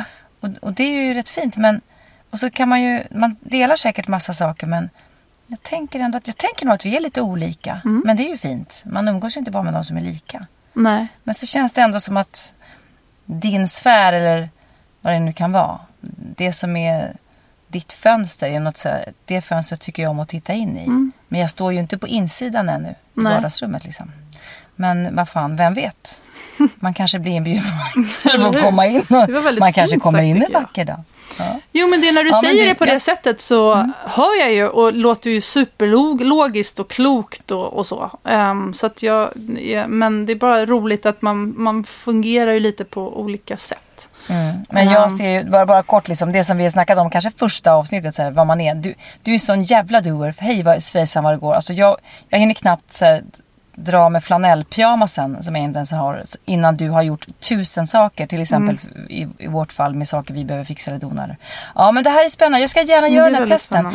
och det är ju rätt fint, men och så kan man delar säkert massa saker, men jag tänker nog att vi är lite olika, men det är ju fint. Man umgås ju inte bara med de som är lika. Nej. Men så känns det ändå som att din sfär eller vad det nu kan vara, det som är ditt fönster är något så här, det fönstret tycker jag om att titta in i. Men jag står ju inte på insidan ännu i vardagsrummet liksom. Men vad fan, vem vet? Man kanske blir inbjuden. Kanske får komma in och man kanske kommer in en vacker dag. Ja. Jo, men det när du säger det på det sättet så hör jag ju och låter ju superlogiskt och klokt och så. Så att men det är bara roligt att man fungerar ju lite på olika sätt. Men jag ser ju bara kort liksom, det som vi har snackat om kanske första avsnittet så här, vad man är. Du är sån jävla doer. Hej vad svejsan vad det går. Alltså jag hinner knappt så här, dra med flanellpyjamasen som jag inte ens har innan du har gjort 1000 saker, till exempel i vårt fall med saker vi behöver fixa eller donar. Ja, men det här är spännande. Jag ska gärna göra den här testen.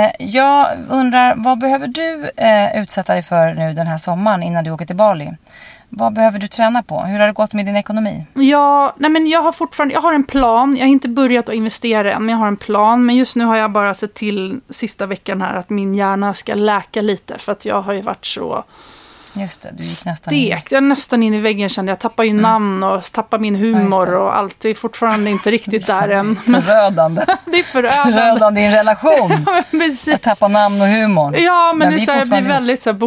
Jag undrar, vad behöver du utsätta dig för nu den här sommaren innan du åker till Bali? Vad behöver du träna på? Hur har det gått med din ekonomi? Ja, men jag har en plan. Jag har inte börjat att investera än, men jag har en plan. Men just nu har jag bara sett till sista veckan här att min hjärna ska läka lite. För att jag har ju varit så just det, du gick nästan stekt. Jag är nästan in i väggen kände jag. Tappar ju namn och tappar min humor och allt. Det är fortfarande inte riktigt där än. Förödande. Det är förödande i en relation. Ja, precis. Att tappa namn och humor. Ja, men det är så här, jag blir väldigt så här,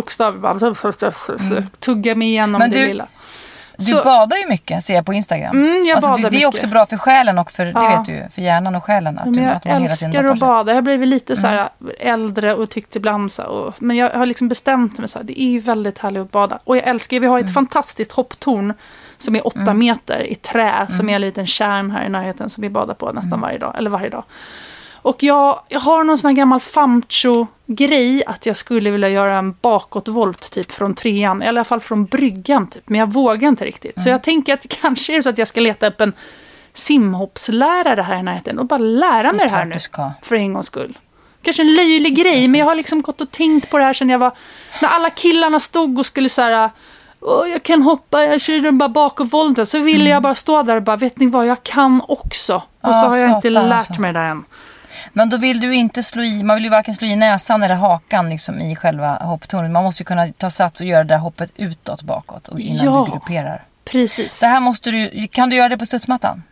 bokstavligt. Tugga mig igenom men det lilla. Du badar ju mycket, ser jag på Instagram. Jag badar det är också bra för själen och för, det vet du, för hjärnan och själen. Att jag älskar att bada. Jag har blivit lite så här äldre och tyckt ibland så här, men jag har liksom bestämt mig så här, det är ju väldigt härligt att bada. Och jag älskar, vi har ett fantastiskt hopptorn som är 8 meter i trä, som är en liten kärn här i närheten som vi badar på nästan varje dag. Och jag har någon sån här gammal famcho-grej att jag skulle vilja göra en bakåtvolt typ från 3:an. I alla fall från bryggan typ. Men jag vågar inte riktigt. Så jag tänker att kanske är det så att jag ska leta upp en simhoppslärare här i närheten. Och bara lära mig det här nu. För en gångs skull. Kanske en löjlig grej. Men jag har liksom gått och tänkt på det här sen jag var... När alla killarna stod och skulle så här... jag kan hoppa, jag kör den bara bakåtvolten. Så ville jag bara stå där och bara, vet ni vad, jag kan också. Och så har jag inte lärt mig det än. Men då vill du inte man vill ju varken slå i näsan eller hakan liksom i själva hopptornet. Man måste ju kunna ta sats och göra det där hoppet utåt bakåt och innan du grupperar. Precis. Det här kan du göra det på studsmattan?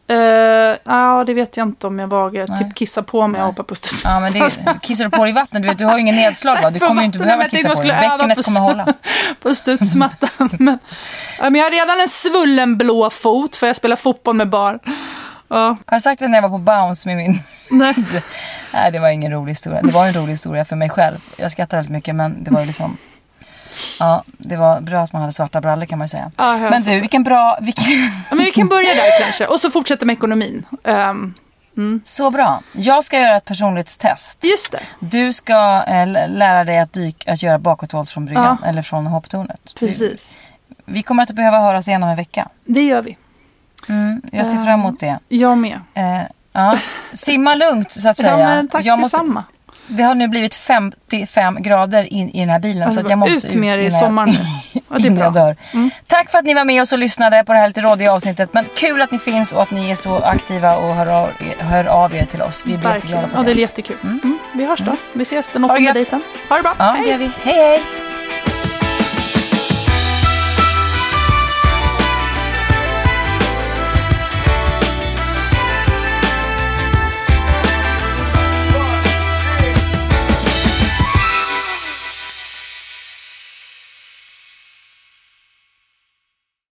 Ja, det vet jag inte om jag vågar. Typ kissa på mig och hoppa på studs. Ja, men kissar du på dig i vattnet? Du vet, du har ju ingen nedslag, va? Du kommer ju inte behöva kissa på dig. Bäckenet kommer hålla. På studsmattan. Men jag har redan en svullen blå fot för jag spelar fotboll med barn. Ja. Jag har sagt det när jag var på bounce med min... Nej. Nej, det var ingen rolig historia. Det var en rolig historia för mig själv. Jag skrattar väldigt mycket, men det var ju liksom... Ja, det var bra att man hade svarta brallor, kan man ju säga. Ja, men du, vilken bra... Ja, men vi kan börja där kanske. Och så fortsätta med ekonomin. Så bra. Jag ska göra ett personlighetstest. Just det. Du ska lära dig att göra bakåtvolt från bryggan. Eller från hopptornet. Precis. Vi kommer att behöva höras igen om en vecka. Det gör vi. Jag ser fram emot det. Jag med. Ja. Simma lugnt, så att säga. Ja, men tack detsamma. Det har nu blivit 55 grader i den här bilen. Så att jag måste ut med det i sommaren. Ja, det är bra. Tack för att ni var med oss och lyssnade på det här lite rådiga avsnittet. Men kul att ni finns och att ni är så aktiva och hör av er till oss. Vi blir jätteglada för det. Ja, det är jättekul. Vi hörs då. Vi ses den 8 dejten. Ha det bra. Ja, det gör vi. Hej, hej.